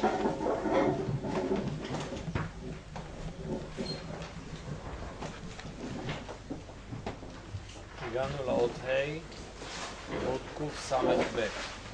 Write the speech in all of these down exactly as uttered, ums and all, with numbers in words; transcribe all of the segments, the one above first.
הגענו לאות ה', אות קס"ב.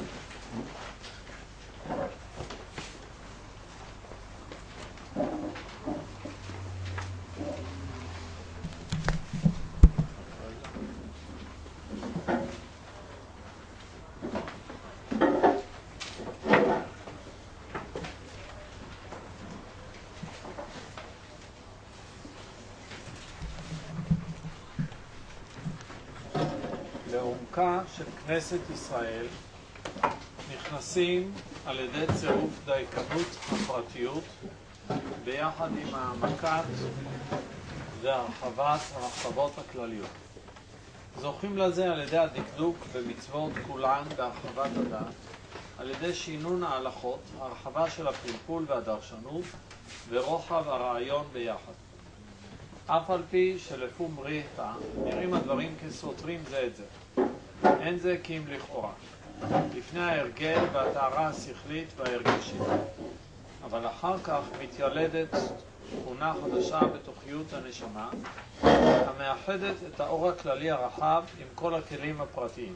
לעומקה של כנסת ישראל נכנסים על ידי צירוף דייקנות הפרטיות ביחד עם העמקת והרחבת הרחבות הכלליות. זוכים לזה על ידי הדקדוק במצוות כולן בהרחבת הדעת, על ידי שינון ההלכות, הרחבה של הפלפול והדרשנות ורוחב הרעיון ביחד. אף על פי שלפום בריאתה נראים הדברים כסותרים זה את זה. אין זה כי אם לכאורה, לפני ההרגל והטהרה השכלית וההרגשית. אבל אחר כך מתיולדת תכונה חדשה בתוכיות הנשמה, המאחדת את האור הכללי הרחב עם כל הכלים הפרטיים.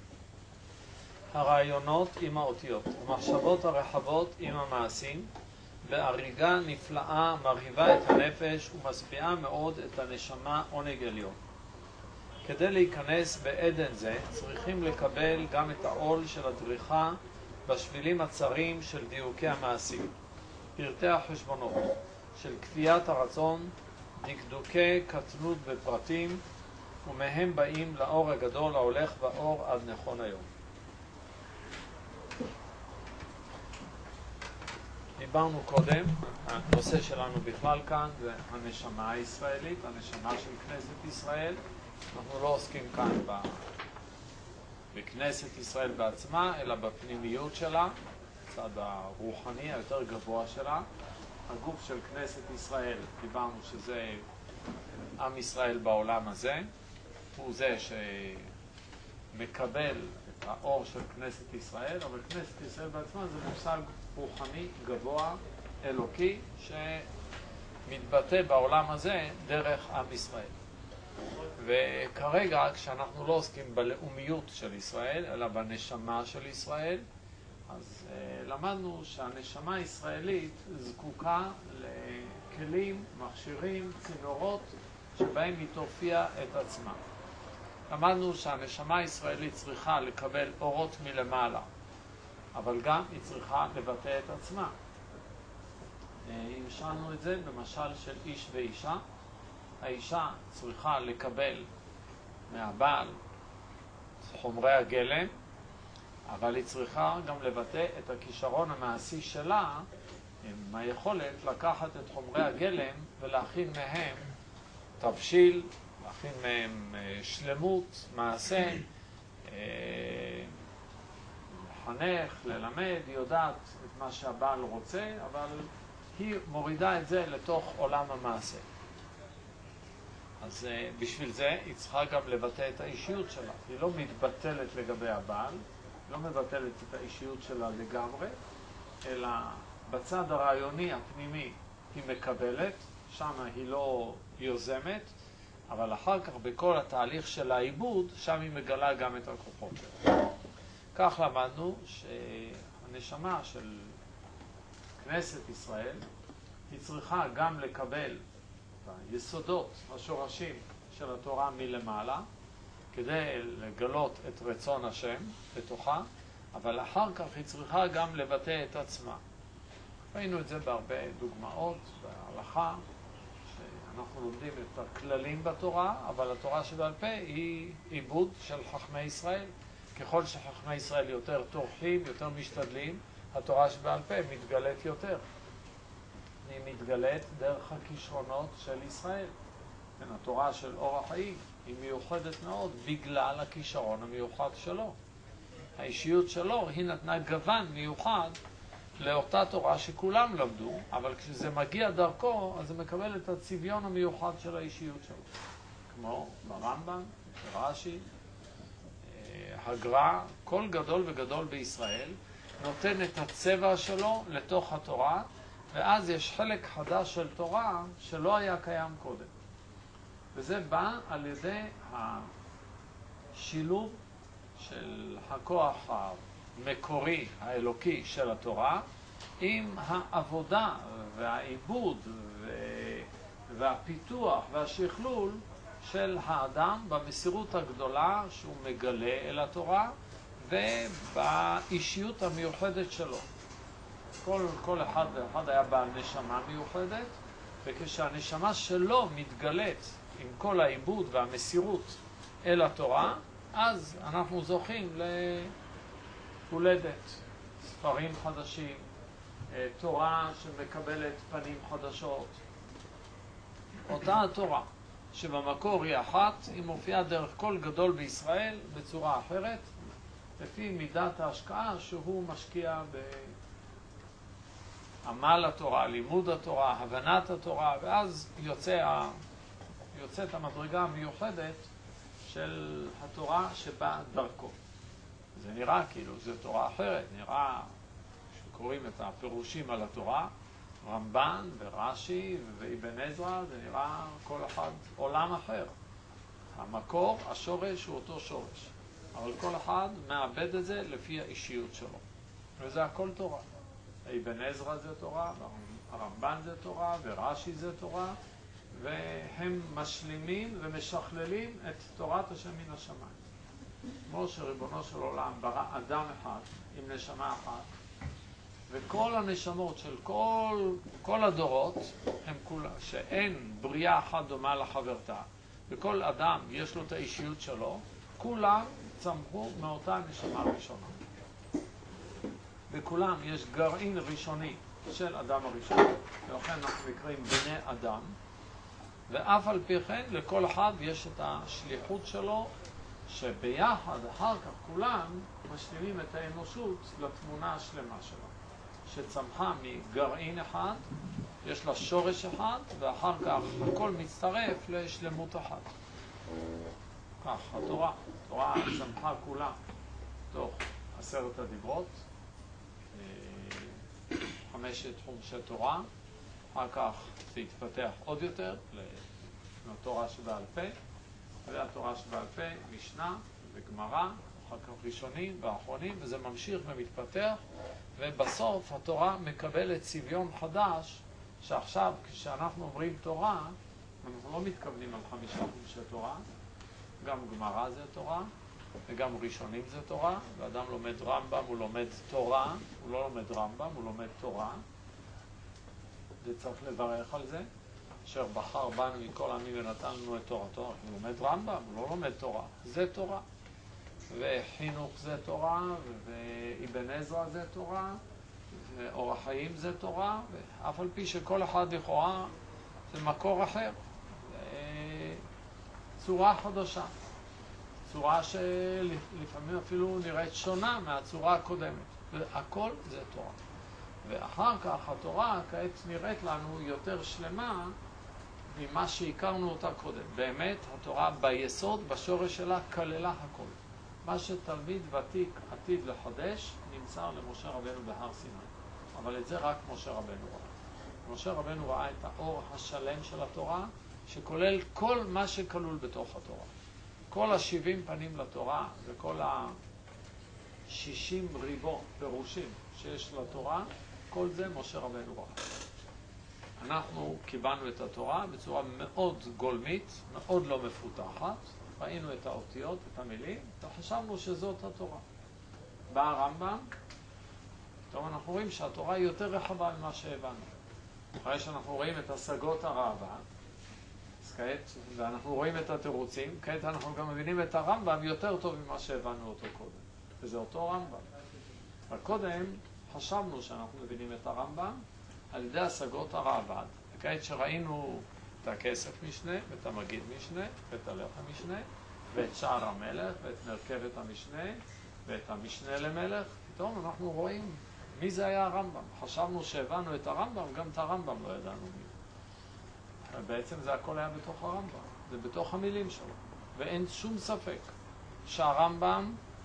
הרעיונות עם האותיות, המחשבות הרחבות עם המעשים, בהריגה נפלאה מרהיבה את הנפש ומשביעה מאוד את הנשמה עונג עליון. כדי להיכנס בעדן זה צריכים לקבל גם את העול של הדריכה בשבילים הצרים של דיוקי המעשים, פרטי החשבונות, של כפיית הרצון, דקדוקי קטנות בפרטים, ומהם באים לאור הגדול ההולך באור עד נכון היום. דיברנו קודם, הנושא שלנו בכלל כאן זה הנשמה הישראלית, הנשמה של כנסת ישראל. אנחנו לא עוסקים כאן בכנסת ישראל בעצמה, אלא בפנימיות שלה, בצד הרוחני היותר גבוה שלה. הגוף של כנסת ישראל, דיברנו שזה עם ישראל בעולם הזה, הוא זה שמקבל את האור של כנסת ישראל, אבל כנסת ישראל בעצמה זה מושג רוחני גבוה, אלוקי, שמתבטא בעולם הזה דרך עם ישראל. וכרגע כשאנחנו לא עוסקים בלאומיות של ישראל, אלא בנשמה של ישראל, אז uh, למדנו שהנשמה הישראלית זקוקה לכלים, מכשירים, צינורות, שבהם היא תופיע את עצמה. למדנו שהנשמה הישראלית צריכה לקבל אורות מלמעלה, אבל גם היא צריכה לבטא את עצמה. המשלנו את זה במשל של איש ואישה. האישה צריכה לקבל מהבעל חומרי הגלם, אבל היא צריכה גם לבטא את הכישרון המעשי שלה עם היכולת לקחת את חומרי הגלם ולהכין מהם תבשיל, להכין מהם שלמות, מעשה, לחנך, ללמד. היא יודעת את מה שהבעל רוצה, אבל היא מורידה את זה לתוך עולם המעשה. אז בשביל זה היא צריכה גם לבטא את האישיות שלה. היא לא מתבטלת לגבי הבעל, לא מבטלת את האישיות שלה לגמרי, אלא בצד הרעיוני הפנימי היא מקבלת, שם היא לא יוזמת, אבל אחר כך בכל התהליך של העיבוד, שם היא מגלה גם את הכוחות שלה. כך למדנו שהנשמה של כנסת ישראל היא צריכה גם לקבל היסודות, השורשים של התורה מלמעלה, כדי לגלות את רצון השם בתוכה, אבל אחר כך היא צריכה גם לבטא את עצמה. ראינו את זה בהרבה דוגמאות, בהלכה, שאנחנו לומדים את הכללים בתורה, אבל התורה שבעל פה היא עיבוד של חכמי ישראל. ככל שחכמי ישראל יותר טורחים, יותר משתדלים, התורה שבעל פה מתגלית יותר. היא מתגלית דרך הכישרונות של ישראל. התורה של אור החיים היא מיוחדת מאוד בגלל הכישרון המיוחד שלו. האישיות שלו היא נתנה גוון מיוחד לאותה תורה שכולם למדו, אבל כשזה מגיע דרכו, אז זה מקבל את הצביון המיוחד של האישיות שלו. כמו ברמב"ם, רש"י, הגר"א, כל גדול וגדול בישראל, נותן את הצבע שלו לתוך התורה, ואז יש חלק חדש של תורה שלא היה קיים קודם. וזה בא על ידי השילוב של הכוח המקורי, האלוקי של התורה, עם העבודה והעיבוד והפיתוח והשכלול של האדם במסירות הגדולה שהוא מגלה אל התורה ובאישיות המיוחדת שלו. כל, כל אחד ואחד היה בעל נשמה מיוחדת, וכשהנשמה שלו מתגלית עם כל העיבוד והמסירות אל התורה, אז אנחנו זוכים להולדת ספרים חדשים, תורה שמקבלת פנים חדשות. אותה התורה שבמקור היא אחת, היא מופיעה דרך כל גדול בישראל בצורה אחרת, לפי מידת ההשקעה שהוא משקיע בעמל התורה, לימוד התורה, הבנת התורה, ואז יוצא, יוצאת המדרגה המיוחדת של התורה שבאה דרכו. זה נראה כאילו זו תורה אחרת, נראה שקוראים את הפירושים על התורה, רמב"ן ורש"י ואבן עזרא, זה נראה כל אחד עולם אחר. המקור, השורש הוא אותו שורש, אבל כל אחד מאבד את זה לפי האישיות שלו. וזה הכל תורה. אבן עזרא זה תורה, הרמב"ן זה תורה, ורש"י זה תורה, והם משלימים ומשכללים את תורת השם מן השמיים. כמו שריבונו של עולם ברא אדם אחד עם נשמה אחת, וכל הנשמות של כל, כל הדורות הם כולה, שאין בריאה אחת דומה לחברתה, וכל אדם יש לו את האישיות שלו, כולם צמחו מאותה נשמה ראשונה. וכולם יש גרעין ראשוני של אדם הראשון, ולכן אנחנו נקראים בני אדם, ואף על פי כן לכל אחד יש את השליחות שלו, שביחד אחר כך כולם משלימים את האנושות לתמונה השלמה שלו, שצמחה מגרעין אחד, יש לה שורש אחד, ואחר כך הכל מצטרף לשלמות אחת. כך, התורה, התורה צמחה כולה תוך עשרת הדיברות, חמשת חומשי תורה, אחר כך זה התפתח עוד יותר לתורה שבעל פה, והתורה שבעל פה, משנה וגמרא, אחר כך ראשונים ואחרונים, וזה ממשיך ומתפתח, ובסוף התורה מקבלת צביון חדש, שעכשיו כשאנחנו אומרים תורה, אנחנו לא מתכוונים על חמישה חומשי תורה, גם גמרא זה תורה, וגם ראשונים זה תורה, ואדם לומד רמב"ם, הוא לומד תורה, הוא לא לומד רמב"ם, הוא לומד תורה, וצריך לברך על זה, אשר בחר בנו מכל העמים ונתן לנו את תורתו, הוא לומד רמב"ם, הוא לא לומד תורה, זה תורה. וחינוך זה תורה, ואבן עזרא זה תורה, ואורח חיים זה תורה, ואף על פי שכל אחד לכאורה זה מקור אחר, צורה חדשה, צורה שלפעמים אפילו נראית שונה מהצורה הקודמת, והכל זה תורה. ואחר כך התורה כעת נראית לנו יותר שלמה ממה שהכרנו אותה קודם. באמת התורה ביסוד, בשורש שלה, כללה הכל. מה שתלמיד ותיק עתיד לחדש נמסר למשה רבנו בהר סיני, אבל את זה רק משה רבנו ראה. משה רבנו ראה את האור השלם של התורה, שכולל כל מה שכלול בתוך התורה. כל השבעים פנים לתורה וכל השישים ריבו פירושים שיש לתורה, כל זה משה רבנו ראה. אנחנו קיבלנו את התורה בצורה מאוד גולמית, מאוד לא מפותחת, ראינו את האותיות, את המילים, וחשבנו שזאת התורה. בא הרמב"ם, טוב, אנחנו רואים שהתורה היא יותר רחבה ממה שהבנו. אחרי שאנחנו רואים את השגות הראב"ד, אז כעת, ואנחנו רואים את התירוצים, כעת אנחנו גם מבינים את הרמב"ם יותר טוב ממה שהבנו אותו קודם. וזה אותו רמב"ם. אבל קודם חשבנו שאנחנו מבינים את הרמב"ם על ידי השגות הראב"ד. וכעת שראינו את הכסף משנה, ואת המגיד משנה, ואת הלחם משנה, ואת שער המלך, ואת מרכבת המשנה, ואת המשנה למלך, פתאום אנחנו רואים מי זה היה הרמב"ם. חשבנו שהבנו את הרמב"ם, גם את הרמב"ם לא ידענו מי. בעצם זה הכל היה בתוך הרמב"ם, זה בתוך המילים שלו. ואין שום ספק שהרמב"ם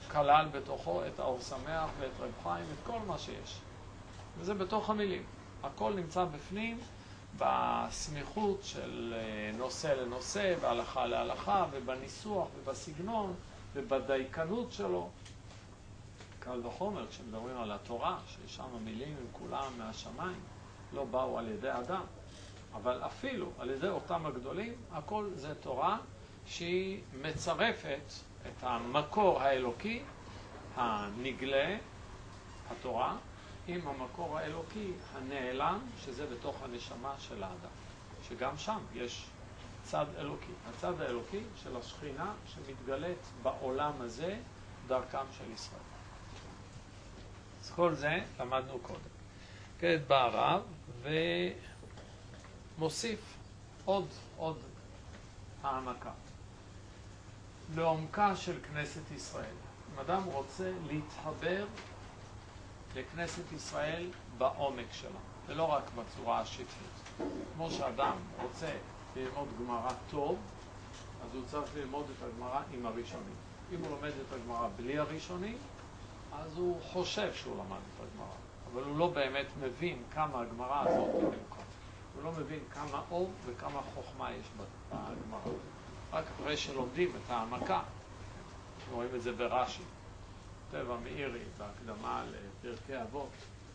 כלל בתוכו את האור שמח ואת רב חיים, את כל מה שיש. וזה בתוך המילים. הכל נמצא בפנים, בסמיכות של נושא לנושא, בהלכה להלכה, ובניסוח, ובסגנון, ובדייקנות שלו. קל וחומר, כשמדברים על התורה, ששם המילים הם כולם מהשמיים, לא באו על ידי אדם. אבל אפילו על ידי אותם הגדולים, הכל זה תורה שהיא מצרפת את המקור האלוקי, הנגלה, התורה, עם המקור האלוקי הנעלם, שזה בתוך הנשמה של האדם. שגם שם יש צד אלוקי. הצד האלוקי של השכינה שמתגלית בעולם הזה דרכם של ישראל. אז כל זה למדנו קודם. כעת בא הרב ומוסיף עוד, עוד העמקה. לעומקה של כנסת ישראל. אם אדם רוצה להתחבר לכנסת ישראל בעומק שלה, ולא רק בצורה השטחית. כמו שאדם רוצה ללמוד גמרא טוב, אז הוא צריך ללמוד את הגמרא עם הראשונים. אם הוא לומד את הגמרא בלי הראשונים, אז הוא חושב שהוא למד את הגמרא, אבל הוא לא באמת מבין כמה הגמרא הזאת היא עמוקה. הוא לא מבין כמה אור וכמה חוכמה יש בגמרא. רק אחרי שלומדים את העמקה, רואים את זה ברש"י. כותב המאירי בהקדמה לפרקי אבות,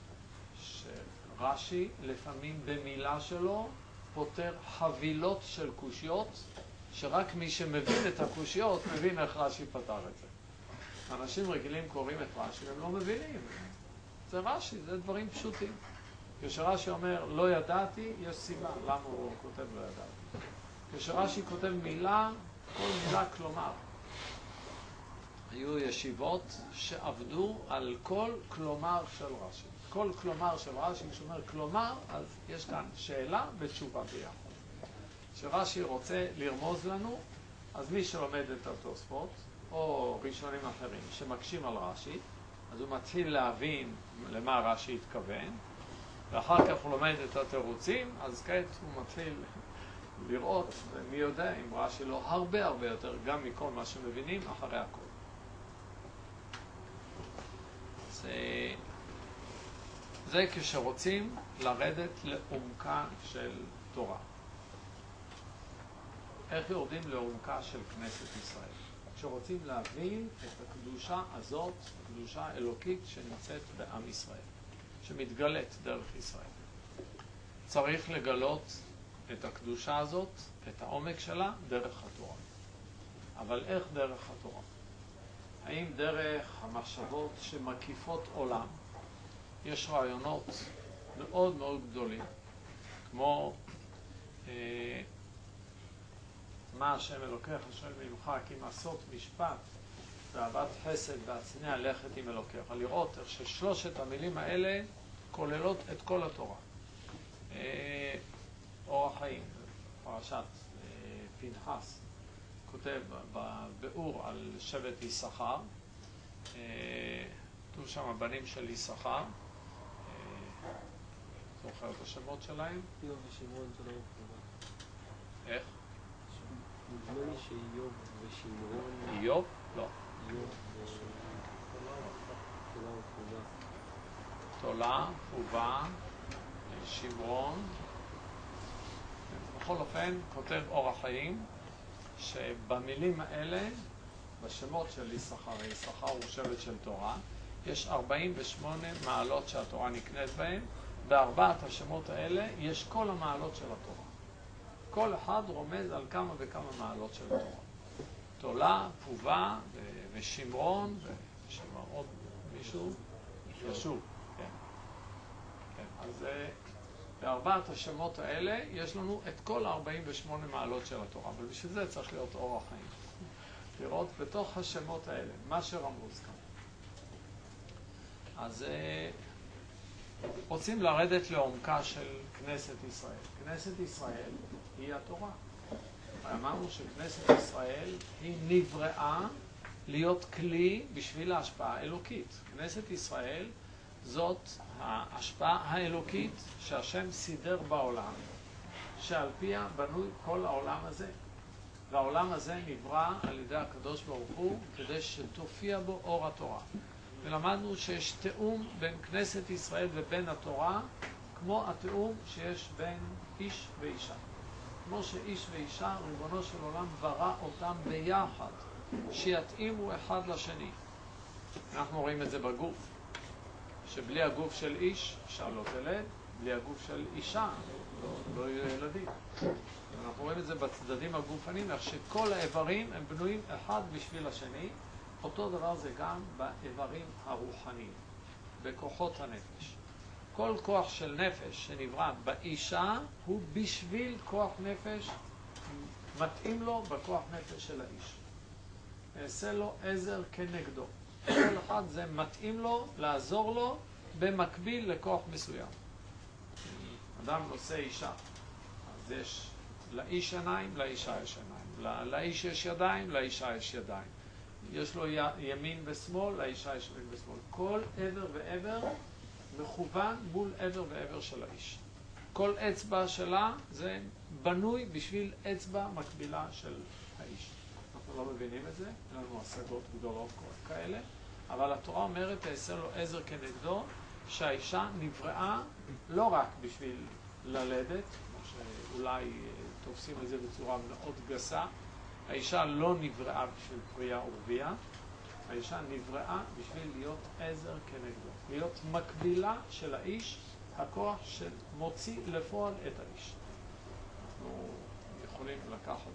שרש"י לפעמים במילה שלו פותר חבילות של קושיות, שרק מי שמבין את הקושיות מבין איך רש"י פתר את זה. אנשים רגילים קוראים את רש"י, הם לא מבינים. זה רש"י, זה דברים פשוטים. כשרש"י אומר לא ידעתי, יש סיבה למה הוא כותב לא ידעתי. כשרש"י כותב מילה, כל מילה כלומר. היו ישיבות שעבדו על כל כלומר של רש"י. כל כלומר של רש"י, כשאומר כלומר, אז יש כאן שאלה ותשובה ביחד. כשרש"י רוצה לרמוז לנו, אז מי שלומד את התוספות, או ראשונים אחרים שמקשים על רש"י, אז הוא מתחיל להבין למה רש"י התכוון, ואחר כך הוא לומד את התירוצים, אז כעת הוא מתחיל לראות, ומי יודע אם רש"י לא הרבה הרבה יותר, גם מכל מה שמבינים אחרי הכל. זה, זה כשרוצים לרדת לעומקה של תורה. איך יורדים לעומקה של כנסת ישראל? כשרוצים להבין את הקדושה הזאת, הקדושה האלוקית שנמצאת בעם ישראל, שמתגלית דרך ישראל. צריך לגלות את הקדושה הזאת, את העומק שלה, דרך התורה. אבל איך דרך התורה? האם דרך המחשבות שמקיפות עולם? יש רעיונות מאוד מאוד גדולים, כמו אה, מה השם אלוקיך שואל ממך, כי מעשות משפט ואהבת חסד והצניע לכת עם אלוקיך. לראות איך ששלושת המילים האלה כוללות את כל התורה. אה, אור החיים, פרשת אה, פנחס, כותב בביאור על שבט יששכר, כתוב שם הבנים של יששכר, זוכר את השמות שלהם? איוב ושמרון זה לא מפורט. איך? נדמה לי שאיוב ושמרון... איוב? לא. איוב ותולה וחובה. תולה, חובה, שמרון. בכל אופן, כותב אור החיים, שבמילים האלה, בשמות של יששכר, יששכר הוא שבט של תורה, יש ארבעים ושמונה מעלות שהתורה נקנית בהן, בארבעת השמות האלה יש כל המעלות של התורה. כל אחד רומז על כמה וכמה מעלות של התורה. תולה, תשובה ושמרון, ושמרון עוד מישהו? ישוב. כן. כן. אז בארבעת השמות האלה יש לנו את כל ארבעים ושמונה מעלות של התורה, אבל בשביל זה צריך להיות אור החיים. לראות בתוך השמות האלה, מה שרמוז כאן. אז רוצים לרדת לעומקה של כנסת ישראל. כנסת ישראל היא התורה. אמרנו שכנסת ישראל היא נבראה להיות כלי בשביל ההשפעה האלוקית. כנסת ישראל זאת ההשפעה האלוקית שהשם סידר בעולם, שעל פיה בנוי כל העולם הזה. והעולם הזה נברא על ידי הקדוש ברוך הוא כדי שתופיע בו אור התורה. ולמדנו שיש תאום בין כנסת ישראל ובין התורה, כמו התאום שיש בין איש ואישה. כמו שאיש ואישה, ריבונו של עולם ברא אותם ביחד, שיתאימו אחד לשני. אנחנו רואים את זה בגוף, שבלי הגוף של איש, אישה לא תלד, בלי הגוף של אישה, לא, לא יהיו ילדים. אנחנו רואים את זה בצדדים הגופניים, איך שכל האיברים הם בנויים אחד בשביל השני. אותו דבר זה גם באיברים הרוחניים, בכוחות הנפש. כל כוח של נפש שנברא באישה הוא בשביל כוח נפש, מתאים לו בכוח נפש של האיש. יעשה לו עזר כנגדו. כל אחד זה מתאים לו, לעזור לו, במקביל לכוח מסוים. אדם נושא אישה, אז יש לאיש עיניים, לאישה יש עיניים. לאיש יש ידיים, לאישה יש ידיים. יש לו ימין ושמאל, לאישה יש ימין ושמאל. כל עבר ועבר מכוון מול עבר ועבר של האיש. כל אצבע שלה זה בנוי בשביל אצבע מקבילה של האיש. אנחנו לא מבינים את זה, אין לנו השגות גדולות כאלה, אבל התורה אומרת, תעשה לו עזר כנגדו, שהאישה נבראה לא רק בשביל ללדת, כמו שאולי תופסים את זה בצורה מאוד גסה, האישה לא נבראה בשביל פרייה ורבייה, האישה נבראה בשביל להיות עזר כנגדו, להיות מקבילה של האיש, הכוח שמוציא לפועל את האיש. אנחנו יכולים לקחת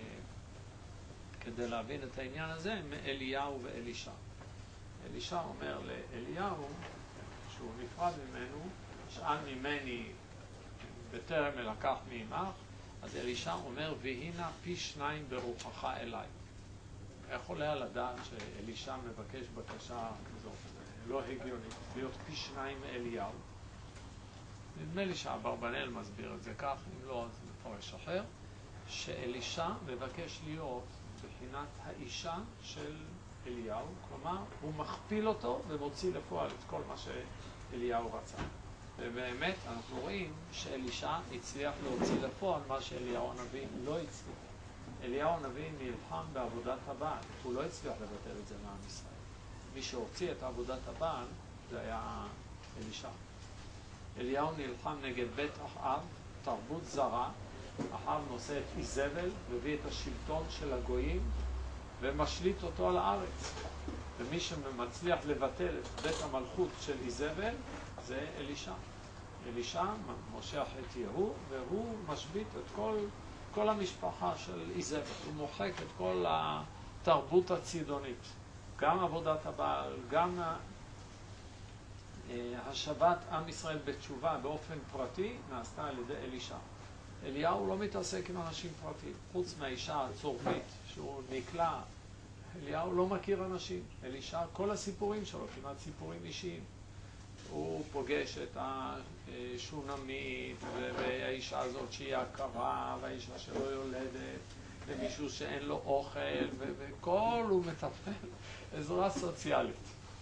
כדי להבין את העניין הזה מאליהו ואלישע. אלישע אומר לאליהו, שהוא נפרד ממנו, שאל ממני בטרם אלקח מעמך, אז אלישע אומר, והנה פי שניים ברוחך אליי. איך עולה על הדעת שאלישע מבקש בקשה כזאת? לא הגיונית, להיות פי שניים מאליהו. נדמה לי שהאברבנאל מסביר את זה כך, אם לא, אז מפרש אחר, שאלישע מבקש להיות בחינת האישה של אליהו, כלומר, הוא מכפיל אותו ומוציא לפועל את כל מה שאליהו רצה. ובאמת אנחנו רואים שאלישע הצליח להוציא לפועל מה שאליהו הנביא לא הצליח. אליהו הנביא נלחם בעבודת הבעל, הוא לא הצליח לבטל את זה מעם ישראל. מי שהוציא את עבודת הבעל זה היה אלישע. אליהו נלחם נגד בית אחאב, תרבות זרה, אחאב נושא את איזבל, מביא את השלטון של הגויים ומשליט אותו על הארץ. ומי שמצליח לבטל את בית המלכות של איזבל זה אלישע. אלישע מושך את יהוא, והוא משבית את כל, כל המשפחה של איזבל. הוא מוחק את כל התרבות הצידונית. גם עבודת הבעל, גם השבת עם ישראל בתשובה באופן פרטי נעשתה על ידי אלישע. אליהו לא מתעסק עם אנשים פרטיים, חוץ מהאישה הצורפית שהוא נקלע. אליהו לא מכיר אנשים. אלישע, כל הסיפורים שלו, כמעט סיפורים אישיים. הוא פוגש את השונמית, והאישה הזאת שהיא עקרה, והאישה שלא יולדת, ומישהו שאין לו אוכל, וכל הוא מטפל עזרה סוציאלית.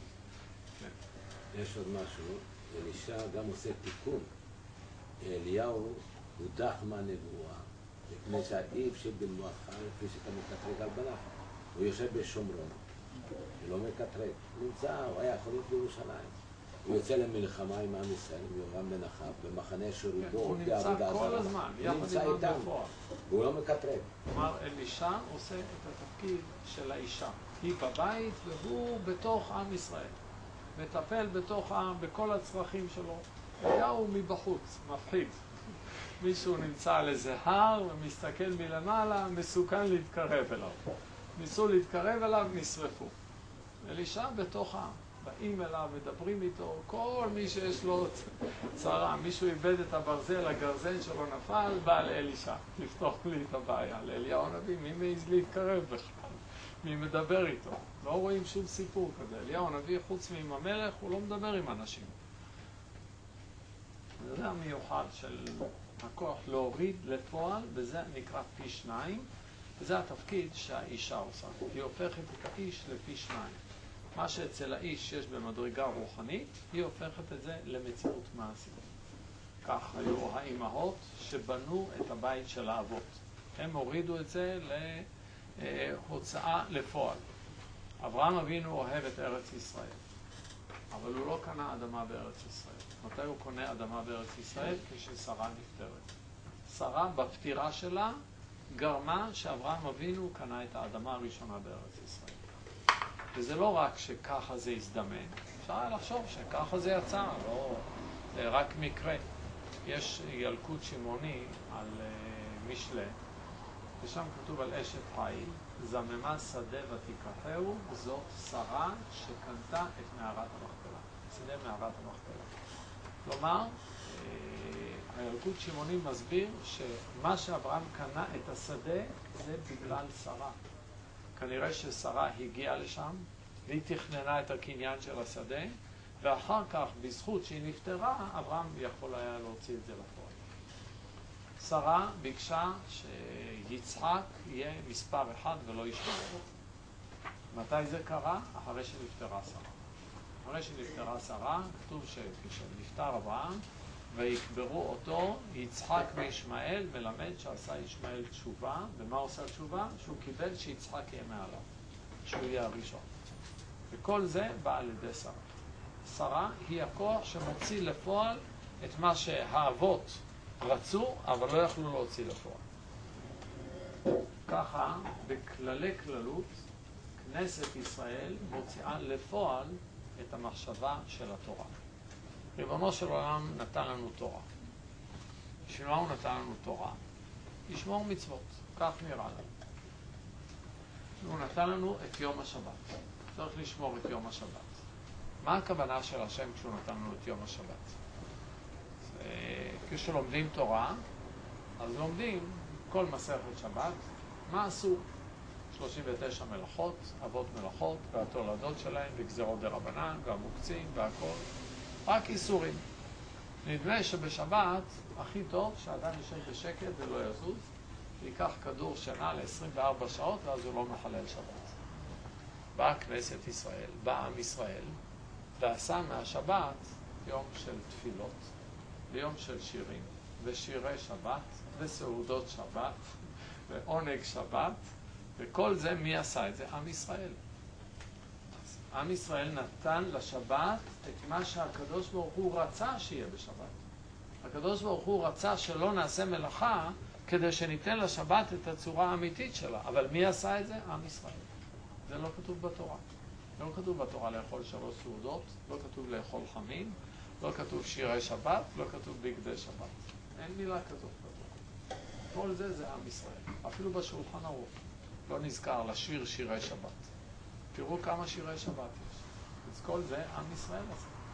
יש עוד משהו, אלישע גם עושה תיקון. אליהו הודח מהנבואה, מפני שהאיב שבמלואך, כפי שאתה מקטרג על בלח, הוא יושב בשומרון, הוא לא מקטרג, הוא נמצא, הוא היה יכול להיות בירושלים. הוא יוצא למלחמה עם עם ישראל, עם יורם בן אחאב, במחנה שרובו, הוא נמצא כל הזמן, הוא נמצא איתם, הוא לא מקטרג. כלומר, אלישע עושה את התפקיד של האישה. היא בבית והוא בתוך עם ישראל. מטפל בתוך העם, בכל הצרכים שלו. אליהו מבחוץ, מפחיד. מישהו נמצא על איזה הר ומסתכל מלמעלה, מסוכן להתקרב אליו. ניסו להתקרב אליו, נשרפו. אלישע בתוך העם. באים אליו, מדברים איתו, כל מי שיש לו צרה, מישהו איבד את הברזל, הגרזן שלו נפל, בא לאלישע, לפתוח לי את הבעיה. לאליהו הנביא, מי מעז להתקרב בכלל? מי מדבר איתו? לא רואים שום סיפור כזה. אליהו הנביא, חוץ מעם המלך, הוא לא מדבר עם אנשים. זה המיוחד של הכוח להוריד לפועל, וזה נקרא פי שניים, וזה התפקיד שהאישה עושה. היא הופכת את האיש לפי שניים. מה שאצל האיש יש במדרגה רוחנית, היא הופכת את זה למציאות מעשית. כך היו האימהות שבנו את הבית של האבות. הם הורידו את זה להוצאה לפועל. אברהם אבינו אוהב את ארץ ישראל, אבל הוא לא קנה אדמה בארץ ישראל. מתי הוא קונה אדמה בארץ ישראל? כששרה נפטרת. שרה בפטירה שלה גרמה שאברהם אבינו קנה את האדמה הראשונה בארץ ישראל. וזה לא רק שככה זה הזדמן, אפשר היה לחשוב שככה זה יצא, לא רק מקרה. יש ילקוט שמעוני על uh, משלה, ושם כתוב על אשת חיל, זממה שדה ותיקחהו, זאת שרה שקנתה את מערת המכפלה. שדה מערת המכפלה. כלומר, uh, הילקוט שמעוני מסביר שמה שאברהם קנה את השדה זה בגלל שרה. כנראה ששרה הגיעה לשם, והיא תכננה את הקניין של השדה, ואחר כך, בזכות שהיא נפטרה, אברהם יכול היה להוציא את זה לפועל. שרה ביקשה שיצחק יהיה מספר אחד ולא ישמעאל. מתי זה קרה? אחרי שנפטרה שרה. אחרי שנפטרה שרה, כתוב שכשנפטר אברהם, ויקברו אותו, יצחק וישמעאל, מלמד שעשה ישמעאל תשובה. ומה עושה תשובה? שהוא קיבל שיצחק יהיה מעליו, שהוא יהיה הראשון. וכל זה בא על ידי שרה. שרה היא הכוח שמוציא לפועל את מה שהאבות רצו, אבל לא יכלו להוציא לפועל. ככה, בכללי כללות, כנסת ישראל מוציאה לפועל את המחשבה של התורה. ריבונו של עולם נתן לנו תורה. בשביל מה הוא נתן לנו תורה? לשמור מצוות. כך נראה לנו. הוא נתן לנו את יום השבת. צריך לשמור את יום השבת. מה הכוונה של השם כשהוא נתן לנו את יום השבת? כשלומדים תורה, אז לומדים כל מסכת שבת, מה עשו? שלושים ותשע מלאכות, אבות מלאכות, והתולדות שלהם, וגזירות דרבנן, והמוקצים, והכל. רק איסורים. נדמה שבשבת הכי טוב שאדם ישב בשקט ולא יזוז, ייקח כדור שינה ל-עשרים וארבע שעות, ואז הוא לא מחלל שבת. באה כנסת ישראל, באה עם ישראל, ועשה מהשבת יום של תפילות, ויום של שירים, ושירי שבת, וסעודות שבת, ועונג שבת, וכל זה, מי עשה את זה? עם ישראל. עם ישראל נתן לשבת את מה שהקדוש ברוך הוא רצה שיהיה בשבת. הקדוש ברוך הוא רצה שלא נעשה מלאכה כדי שניתן לשבת את הצורה האמיתית שלה. אבל מי עשה את זה? עם ישראל. זה לא כתוב בתורה. לא כתוב בתורה לאכול שלוש סעודות, לא כתוב לאכול חמין, לא כתוב שירי שבת, לא כתוב בגדי שבת. אין מילה כזאת בתורה. כל זה זה עם ישראל. אפילו בשולחן ערוך לא נזכר לשיר שירי שבת. תראו כמה שירי שבת יש. אז כל זה עם ישראל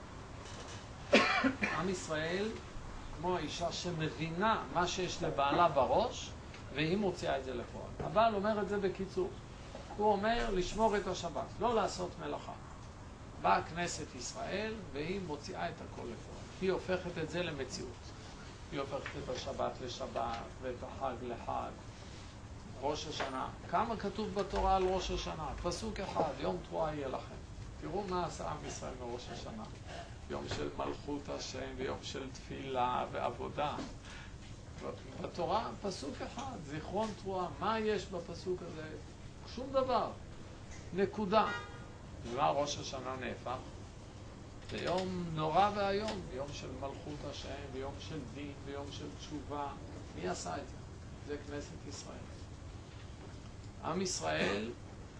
עשה. עם ישראל כמו האישה שמבינה מה שיש לבעלה בראש, והיא מוציאה את זה לפועל. הבעל אומר את זה בקיצור. הוא אומר לשמור את השבת, לא לעשות מלאכה. באה כנסת ישראל והיא מוציאה את הכל לפועל. היא הופכת את זה למציאות. היא הופכת את השבת לשבת ואת החג לחג. ראש השנה. כמה כתוב בתורה על ראש השנה? פסוק אחד, יום תרועה יהיה לכם. תראו מה עשה עם ישראל מראש השנה. יום של מלכות השם ויום של תפילה ועבודה. בתורה פסוק אחד, זיכרון תרועה. מה יש בפסוק הזה? שום דבר. נקודה. ומה ראש השנה נהפך? זה יום נורא והיום. יום של מלכות השם ויום של דין ויום של תשובה. מי עשה את זה? זה כנסת ישראל. עם ישראל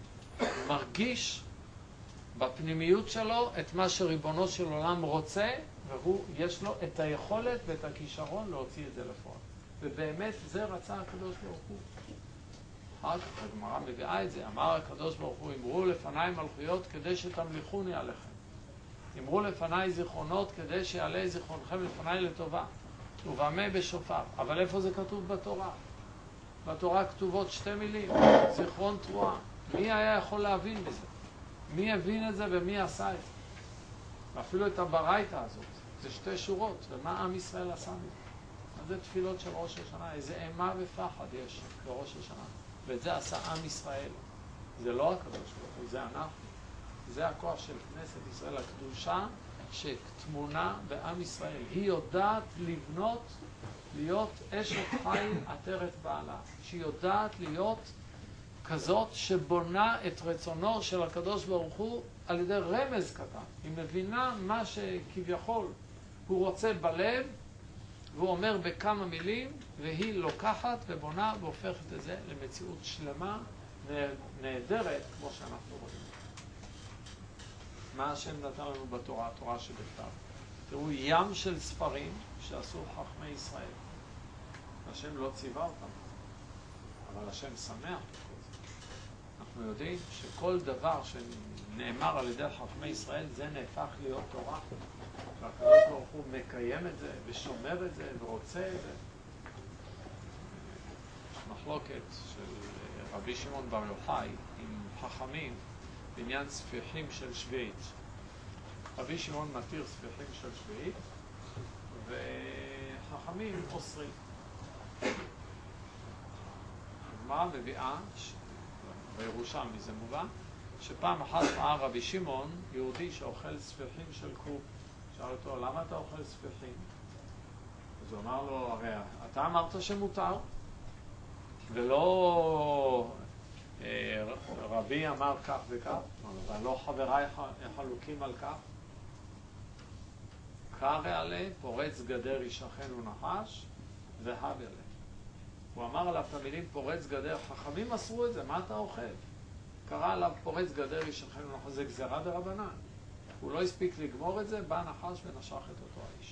מרגיש בפנימיות שלו את מה שריבונו של עולם רוצה, והוא יש לו את היכולת ואת הכישרון להוציא את זה לפועל. ובאמת זה רצה הקדוש ברוך הוא. אחר כך הגמרא מביאה את זה. אמר הקדוש ברוך הוא, אמרו לפניי מלכויות כדי שתמליכוני עליכם. אמרו לפניי זיכרונות כדי שיעלה זיכרונכם לפניי לטובה. ובמה בשופר. אבל איפה זה כתוב בתורה? בתורה כתובות שתי מילים, זיכרון תרועה. מי היה יכול להבין בזה? מי הבין את זה ומי עשה את זה? ואפילו את הברייתא הזאת, זה שתי שורות, ומה עם ישראל עשה מזה? אז זה תפילות של ראש השנה, איזה אימה ופחד יש בראש השנה. ואת זה עשה עם ישראל. זה לא הקדוש ברוך הוא, זה אנחנו. זה הכוח של כנסת ישראל הקדושה, שתמונה בעם ישראל. היא יודעת לבנות, להיות אשת חיל עטרת בעלה. שהיא יודעת להיות כזאת שבונה את רצונו של הקדוש ברוך הוא על ידי רמז קטן. היא מבינה מה שכביכול הוא רוצה בלב, והוא אומר בכמה מילים, והיא לוקחת ובונה והופכת את זה למציאות שלמה, נהדרת, כמו שאנחנו רואים. מה השם נתן לנו בתורה, התורה שבכתב? תראו, ים של ספרים שעשו חכמי ישראל. השם לא ציווה אותם, אבל השם שמח בכל זה. אנחנו יודעים שכל דבר שנאמר על ידי חכמי ישראל, זה נהפך להיות תורה. והקדוש ברוך הוא מקיים את זה, ושומר את זה, ורוצה את זה. יש מחלוקת של רבי שמעון בר יוחאי עם חכמים בעניין ספיחים של שביעית. רבי שמעון מתיר ספיחים של שביעית, וחכמים אוסרים. מה מביאה, בירושלמי זה מובן, שפעם אחת ראה רבי שמעון, יהודי שאוכל ספיחים של קוב. שאל אותו, למה אתה אוכל ספיחים? אז הוא אמר לו, הרי אתה אמרת שמותר, ולא אה, רבי אמר כך וכך, אבל לא חבריי חלוקים על כך. קרא עלי, פורץ גדר ישכן ונחש, והב עלי. הוא אמר עליו את המילים פורץ גדר, חכמים אסרו את זה, מה אתה אוכל? קרא עליו פורץ גדר ישכן ונחש, זה גזירה דרבנן. הוא לא הספיק לגמור את זה, בא נחש ונשך את אותו האיש.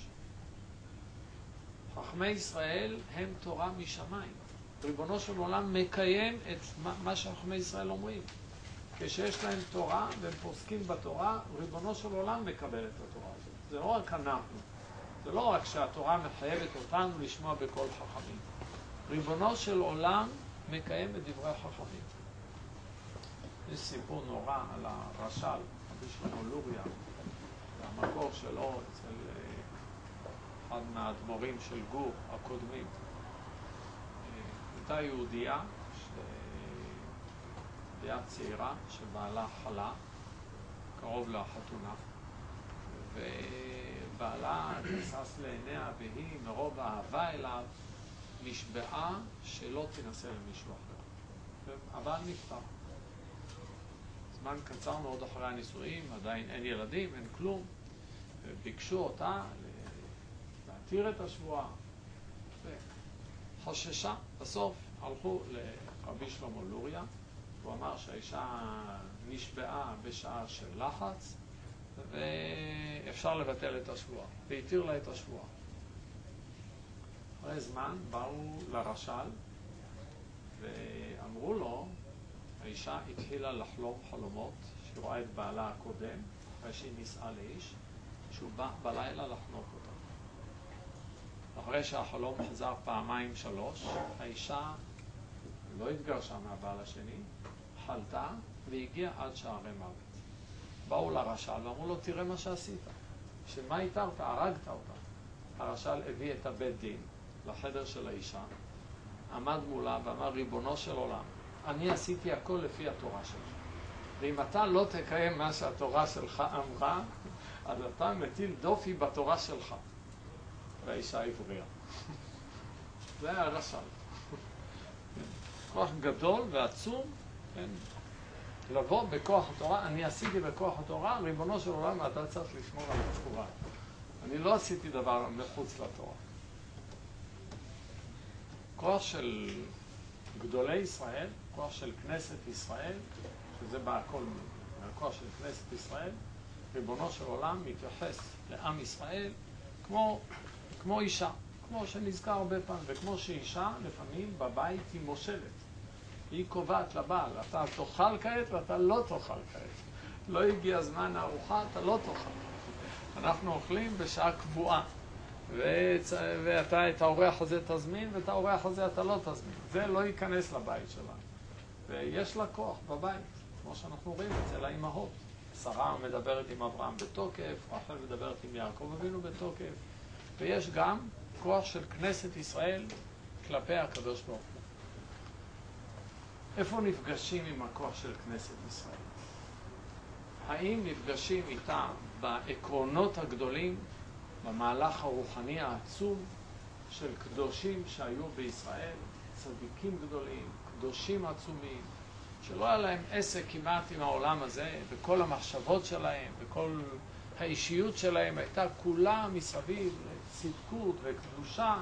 חכמי ישראל הם תורה משמיים. ריבונו של עולם מקיים את מה, מה שחכמי ישראל אומרים. כשיש להם תורה והם פוסקים בתורה, ריבונו של עולם מקבל את התורה הזאת. זה לא רק אנחנו. זה לא רק שהתורה מחייבת אותנו לשמוע בכל חכמים. ריבונו של עולם מקיים את דברי החכמים. יש סיפור נורא על הרש"ל, רבי שלמה לוריה, המקור שלו אצל אחד מהאדמו"רים של גור הקודמים. הייתה יהודייה, יהודייה צעירה, שבעלה חלה, קרוב לחתונה, ובעלה נסס לעיניה, והיא מרוב אהבה אליו נשבעה שלא תנסה למישהו אחר. והבעל נפטר. זמן קצר מאוד אחרי הנישואים, עדיין אין ילדים, אין כלום. ביקשו אותה להתיר את השבועה. וחוששה. בסוף הלכו לרבי שלמה לוריה, הוא אמר שהאישה נשבעה בשעה של לחץ, ואפשר לבטל את השבועה. והתיר לה את השבועה. אחרי זמן באו לרש"ל, ואמרו לו, האישה התחילה לחלום חלומות, שהיא רואה את בעלה הקודם, אחרי שהיא נישאה לאיש, שהוא בא בלילה לחנוק אותה. אחרי שהחלום חזר פעמיים שלוש, האישה לא התגרשה מהבעל השני, חלתה והגיעה עד שערי מוות. באו לרש"ל ואמרו לו, תראה מה שעשית. שמה התרת? הרגת אותה. הרש"ל הביא את הבית דין לחדר של האישה, עמד מולה ואמר, ריבונו של עולם, אני עשיתי הכל לפי התורה שלך. ואם אתה לא תקיים מה שהתורה שלך אמרה, אז אתה מטיל דופי בתורה שלך. והאישה הבריאה. זה היה הרש"ל. כוח גדול ועצום, כן? לבוא בכוח התורה, אני עשיתי בכוח התורה, ריבונו של עולם, אתה צריך לשמור על התורה. אני לא עשיתי דבר מחוץ לתורה. כוח של גדולי ישראל, כוח של כנסת ישראל, שזה בא הכל מהכוח של כנסת ישראל, ריבונו של עולם מתייחס לעם ישראל כמו, כמו אישה, כמו שנזכר הרבה פעמים, וכמו שאישה לפעמים בבית היא מושלת. היא קובעת לבעל, אתה תאכל כעת ואתה לא תאכל כעת. לא הגיע זמן הארוחה, אתה לא תאכל. אנחנו אוכלים בשעה קבועה, וצ... ואתה את האורח הזה תזמין, ואת האורח הזה אתה לא תזמין. זה לא ייכנס לבית שלנו. ויש לה כוח בבית, כמו שאנחנו רואים אצל האימהות. שרה מדברת עם אברהם בתוקף, רחל מדברת עם יעקב אבינו בתוקף, ויש גם כוח של כנסת ישראל כלפי הקדוש ברוך הוא. איפה נפגשים עם הכוח של כנסת ישראל? האם נפגשים איתה בעקרונות הגדולים, במהלך הרוחני העצום של קדושים שהיו בישראל, צדיקים גדולים, קדושים עצומים, שלא היה להם עסק כמעט עם העולם הזה, וכל המחשבות שלהם, וכל האישיות שלהם הייתה כולה מסביב לצדקות וקדושה,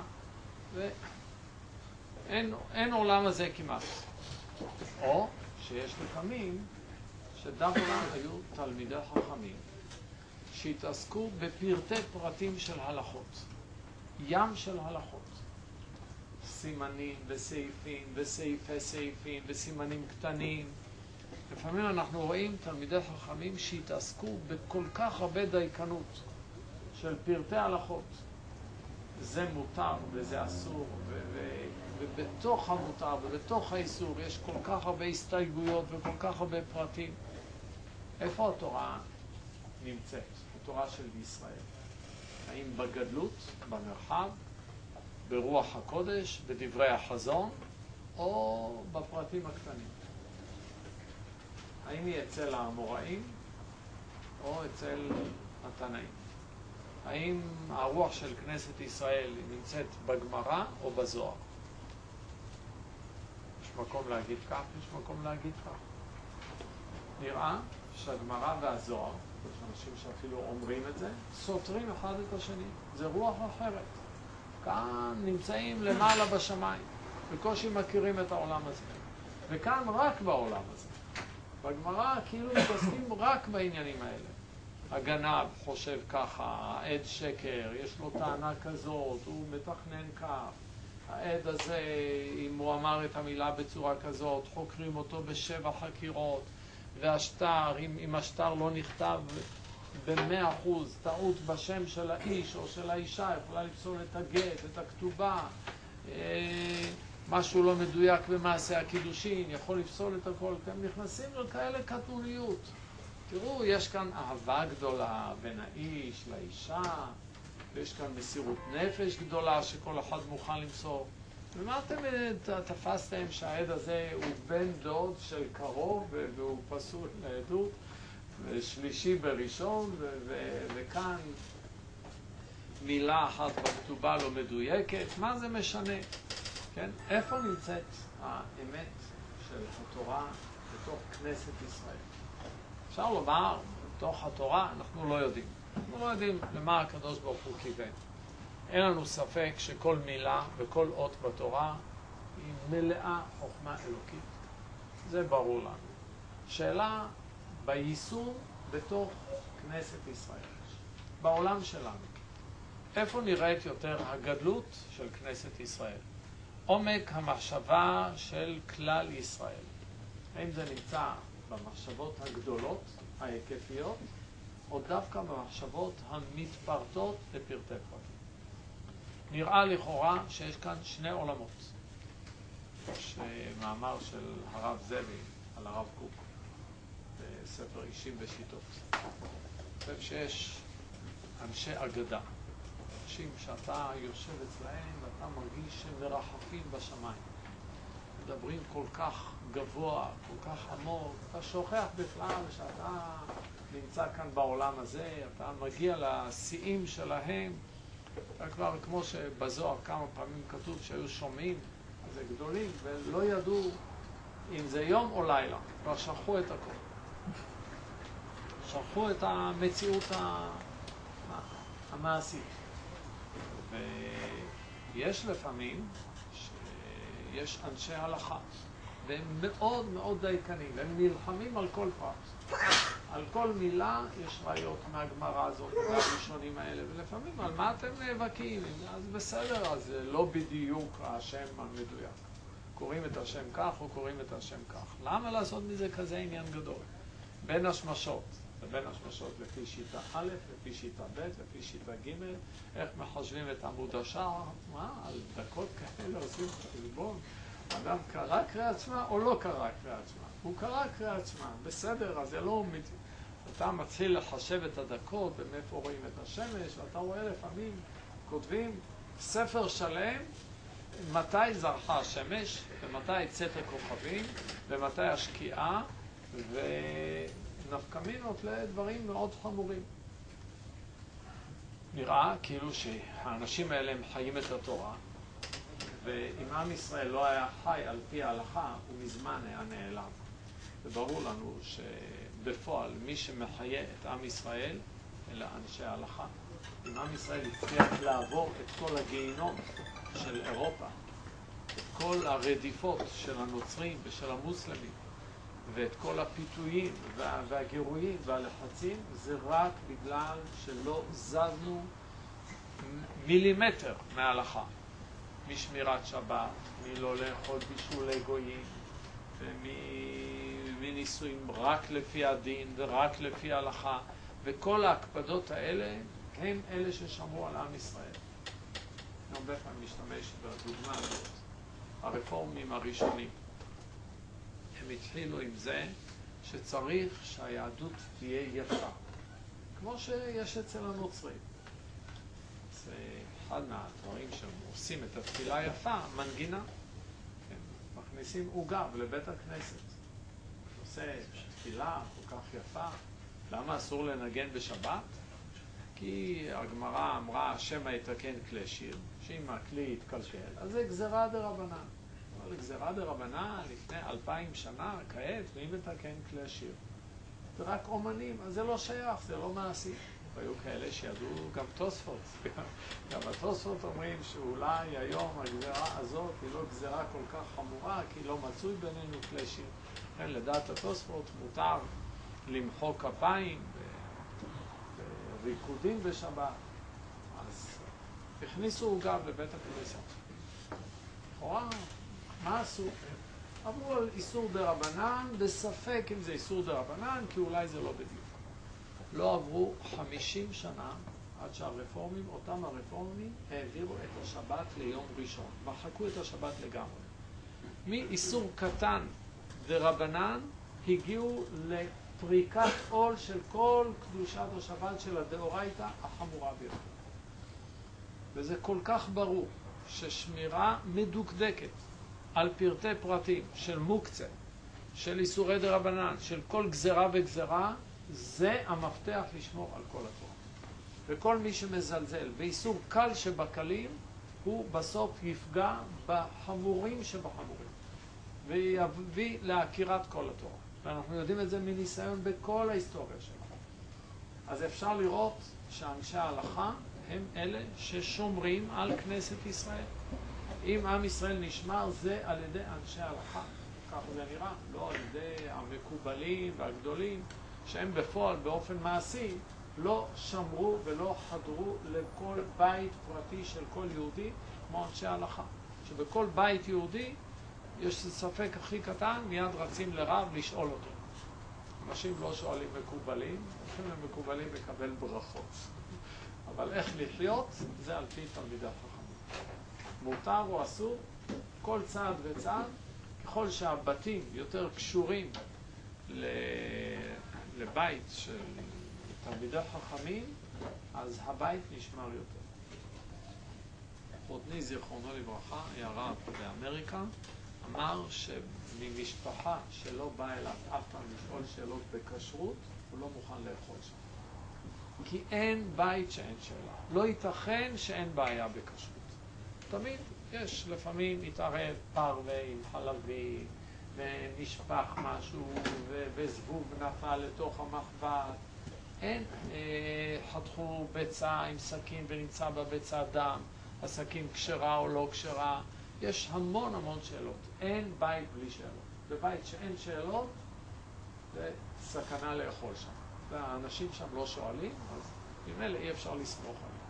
ואין אין עולם הזה כמעט. או שיש לפעמים שדווקא היו תלמידי חכמים שהתעסקו בפרטי פרטים של הלכות, ים של הלכות, סימנים וסעיפים וסעיפי סעיפים וסימנים קטנים. לפעמים אנחנו רואים תלמידי חכמים שהתעסקו בכל כך הרבה דייקנות של פרטי הלכות. זה מותר וזה אסור, ו- ו- ובתוך המותר ובתוך האיסור יש כל כך הרבה הסתייגויות וכל כך הרבה פרטים. איפה התורה נמצאת? התורה של ישראל. האם בגדלות, במרחב, ברוח הקודש, בדברי החזון, או בפרטים הקטנים? האם היא אצל האמוראים או אצל התנאים? האם הרוח של כנסת ישראל נמצאת בגמרא או בזוהר? יש מקום להגיד כך, יש מקום להגיד כך. נראה שהגמרא והזוהר, יש אנשים שאפילו אומרים את זה, סותרים אחד את השני. זה רוח אחרת. כאן נמצאים למעלה בשמיים, בקושי מכירים את העולם הזה. וכאן רק בעולם הזה. בגמרא כאילו מתעסקים רק בעניינים האלה. הגנב חושב ככה, העד שקר, יש לו טענה כזאת, הוא מתכנן כך. העד הזה, אם הוא אמר את המילה בצורה כזאת, חוקרים אותו בשבע חקירות. והשטר, אם, אם השטר לא נכתב במאה אחוז, טעות בשם של האיש או של האישה, יכולה לפסול את הגט, את הכתובה. אה, משהו לא מדויק במעשה הקידושין, יכול לפסול את הכל. אתם נכנסים לכאלה קטנוניות. תראו, יש כאן אהבה גדולה בין האיש לאישה, ויש כאן מסירות נפש גדולה שכל אחד מוכן למסור. ומה אתם תפסתם שהעד הזה הוא בן דוד של קרוב והוא פסול לעדות, שלישי בראשון, ו- ו- וכאן מילה אחת בכתובה לא מדויקת? מה זה משנה? כן? איפה נמצאת האמת של התורה בתוך כנסת ישראל? אפשר לומר, בתוך התורה אנחנו לא יודעים. אנחנו לא יודעים למה הקדוש ברוך הוא כיוון. אין לנו ספק שכל מילה וכל אות בתורה היא מלאה חוכמה אלוקית. זה ברור לנו. שאלה ביישום בתוך כנסת ישראל, בעולם שלנו. איפה נראית יותר הגדלות של כנסת ישראל? עומק המחשבה של כלל ישראל. האם זה נמצא במחשבות הגדולות, ההיקפיות, או דווקא במחשבות המתפרטות לפרטי פרטים? נראה לכאורה שיש כאן שני עולמות. יש מאמר של הרב זאבי על הרב קוק בספר אישים ושיטות. אני חושב שיש אנשי אגדה, אנשים שאתה יושב אצלהם ואתה מרגיש שהם מרחפים בשמיים. מדברים כל כך גבוה, כל כך עמוק, אתה שוכח בכלל שאתה נמצא כאן בעולם הזה, אתה מגיע לשיאים שלהם. כבר כמו שבזוהר כמה פעמים כתוב שהיו שומעים, אז זה גדולים, ולא ידעו אם זה יום או לילה, כבר שכחו את הכל. שכחו את המציאות המעשית. ויש לפעמים שיש אנשי הלכה, והם מאוד מאוד דייקנים, והם נלחמים על כל פרט. על כל מילה יש ראיות מהגמרא הזאת, מהראשונים האלה, ולפעמים על מה אתם נאבקים? אז בסדר, אז לא בדיוק השם המדויק. קוראים את השם כך או קוראים את השם כך. למה לעשות מזה כזה עניין גדול? בין השמשות, ובין השמשות לפי שיטה א', לפי שיטה ב', לפי שיטה ג', איך מחשבים את עמוד השער? מה? על דקות כאלה עושים חשבון? אדם קרא קריאת שמע או לא קרא קריאת שמע? הוא קרא קריאת שמע, בסדר, אז זה לא... אתה מתחיל לחשב את הדקות ומאיפה רואים את השמש, ואתה רואה לפעמים, כותבים ספר שלם, מתי זרחה השמש, ומתי צאת הכוכבים, ומתי השקיעה, ו... נפקמינות לדברים מאוד חמורים. נראה כאילו שהאנשים האלה הם חיים את התורה, ואם עם ישראל לא היה חי על פי ההלכה, הוא מזמן היה נעלם. וברור לנו שבפועל מי שמחיה את עם ישראל אלה אנשי ההלכה. אם עם ישראל הצליח לעבור את כל הגיהינום של אירופה, את כל הרדיפות של הנוצרים ושל המוסלמים, ואת כל הפיתויים וה, והגירויים והלחצים, זה רק בגלל שלא זזנו מילימטר מההלכה. משמירת שבת, מלא לאכול בישולי גויים, ומנישואים רק לפי הדין ורק לפי ההלכה, וכל ההקפדות האלה הם אלה ששמרו על עם ישראל. אני הרבה פעמים משתמש בדוגמה הזאת. הרפורמים הראשונים, הם התחילו עם זה שצריך שהיהדות תהיה יפה, כמו שיש אצל הנוצרים. זה אחד מהדברים שהם עושים את התפילה יפה, מנגינה. כן, מכניסים עוגב לבית הכנסת. עושה תפילה כל כך יפה. למה אסור לנגן בשבת? כי הגמרא אמרה, שמא יתקן כלי שיר, שאם הכלי יתקלקל, אז זה גזירה דרבנן. אבל גזירה דרבנן לפני אלפיים שנה, כעת, מי מתקן כלי שיר? זה רק אומנים, אז זה לא שייך, זה לא מעשי. והיו כאלה שידעו גם תוספות. גם התוספות אומרים שאולי היום הגזירה הזאת היא לא גזירה כל כך חמורה, כי לא מצוי בינינו כלי שיר. כן, לדעת התוספות מותר למחוא כפיים וריקודים בשבת. אז הכניסו עוגב לבית הכנסת. לכאורה, מה עשו? אמרו על איסור דרבנן, בספק אם זה איסור דרבנן, כי אולי זה לא בדיוק. לא עברו חמישים שנה עד שהרפורמים, אותם הרפורמים, העבירו את השבת ליום ראשון. מחקו את השבת לגמרי. מאיסור קטן דרבנן הגיעו לפריקת עול של כל קדושת השבת של הדאורייתא החמורה ביותר. וזה כל כך ברור ששמירה מדוקדקת על פרטי פרטים של מוקצה, של איסורי דרבנן, של כל גזרה וגזרה, זה המפתח לשמור על כל התורה. וכל מי שמזלזל באיסור קל שבקלים, הוא בסוף יפגע בחמורים שבחמורים, ויביא להכירת כל התורה. ואנחנו יודעים את זה מניסיון בכל ההיסטוריה שלנו. אז אפשר לראות שאנשי ההלכה הם אלה ששומרים על כנסת ישראל. אם עם ישראל נשמר, זה על ידי אנשי ההלכה. כך זה נראה, לא על ידי המקובלים והגדולים, שהם בפועל, באופן מעשי, לא שמרו ולא חדרו לכל בית פרטי של כל יהודי, כמו אנשי ההלכה. שבכל בית יהודי יש ספק הכי קטן, מיד רצים לרב לשאול אותו. אנשים לא שואלים מקובלים, הולכים למקובלים לקבל ברכות. אבל איך לחיות, זה על פי תלמידי חכמים. מותר או אסור, כל צעד וצעד, ככל שהבתים יותר קשורים לבית של תלמידי חכמים, אז הבית נשמר יותר. חותני זיכרונו לברכה, היה רב באמריקה, אמר שממשפחה שלא בא אליו אף פעם לשאול שאלות בכשרות, הוא לא מוכן לאכול שם. כי אין בית שאין שאלה. לא ייתכן שאין בעיה בכשרות. תמיד יש, לפעמים מתערב פרווה עם חלבי, ונשפך משהו, וזבוב נפל לתוך המחבת. אין, אה, חתכו ביצה עם סכין ונמצא בביצה דם, הסכין כשרה או לא כשרה. יש המון המון שאלות. אין בית בלי שאלות. בבית שאין שאלות, זה סכנה לאכול שם. והאנשים שם לא שואלים, אז ממילא אי אפשר לסמוך עליהם.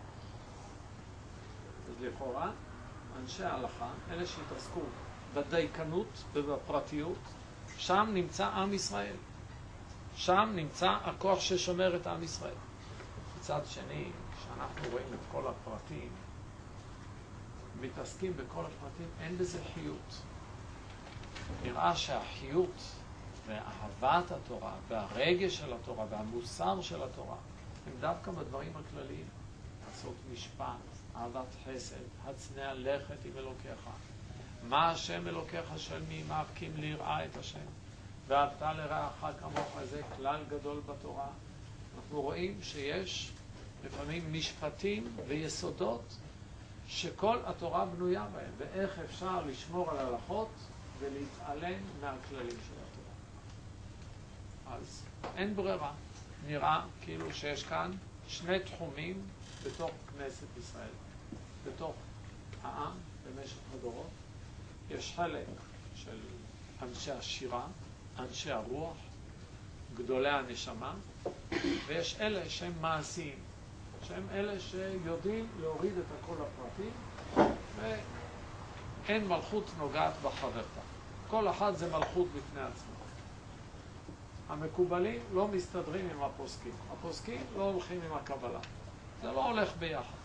אז לכאורה, אנשי ההלכה, אלה שהתעסקו בדייקנות ובפרטיות, שם נמצא עם ישראל. שם נמצא הכוח ששומר את עם ישראל. מצד שני, כשאנחנו רואים את כל הפרטים, מתעסקים בכל הפרטים, אין בזה חיות. נראה שהחיות ואהבת התורה והרגש של התורה והמוסר של התורה הם דווקא בדברים הכלליים. לעשות משפט, אהבת חסד, הצנע לכת עם אלוקיך. מה השם אלוקיך של מי מעקים ליראה את השם. ואהבת לרעך כמוך, זה כלל גדול בתורה. אנחנו רואים שיש לפעמים משפטים ויסודות שכל התורה בנויה בהם, ואיך אפשר לשמור על הלכות ולהתעלם מהכללים של התורה. אז אין ברירה. נראה כאילו שיש כאן שני תחומים בתוך כנסת ישראל, בתוך העם במשך הדורות. יש חלק של אנשי השירה, אנשי הרוח, גדולי הנשמה, ויש אלה שהם מעשיים, שהם אלה שיודעים להוריד את הכל לפרטים, ואין מלכות נוגעת בחברתה. כל אחד זה מלכות בפני עצמו. המקובלים לא מסתדרים עם הפוסקים. הפוסקים לא הולכים עם הקבלה. זה לא הולך ביחד.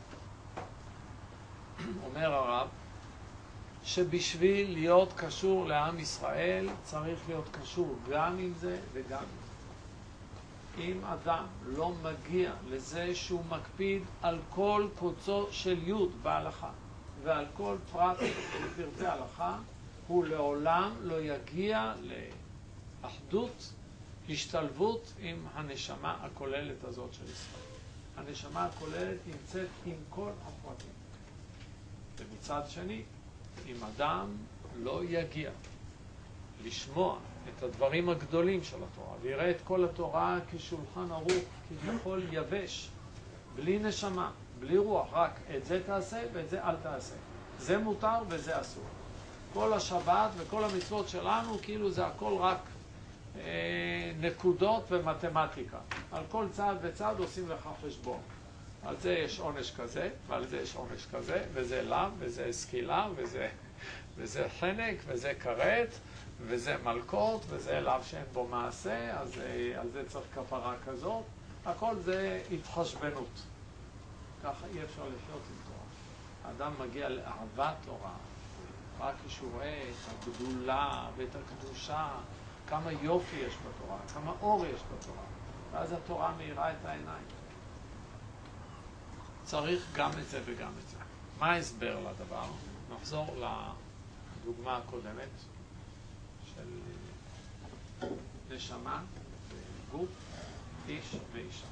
אומר הרב, שבשביל להיות קשור לעם ישראל, צריך להיות קשור גם עם זה וגם עם זה. אם אדם לא מגיע לזה שהוא מקפיד על כל קוצו של יוד בהלכה, ועל כל פרט בפרטי הלכה, הוא לעולם לא יגיע לאחדות, השתלבות עם הנשמה הכוללת הזאת של ישראל. הנשמה הכוללת נמצאת עם כל הפרטים. ומצד שני, אם אדם לא יגיע לשמוע את הדברים הגדולים של התורה, ויראה את כל התורה כשולחן ערוך, כביכול יבש, בלי נשמה, בלי רוח, רק את זה תעשה ואת זה אל תעשה. זה מותר וזה אסור. כל השבת וכל המצוות שלנו, כאילו זה הכל רק אה, נקודות ומתמטיקה. על כל צעד וצעד עושים לך חשבון. על זה יש עונש כזה, ועל זה יש עונש כזה, וזה לאו, וזה סקילה, וזה, וזה חנק, וזה כרת, וזה מלכות, וזה לאו שאין בו מעשה, אז על זה צריך כפרה כזאת. הכל זה התחשבנות. ככה אי אפשר לחיות עם תורה. האדם מגיע לאהבת תורה, רק כשהוא רואה את הגדולה ואת הקדושה, כמה יופי יש בתורה, כמה אור יש בתורה, ואז התורה מאירה את העיניים. צריך גם את זה וגם את זה. מה ההסבר לדבר? נחזור לדוגמה הקודמת של נשמה וגוף, איש ואישה.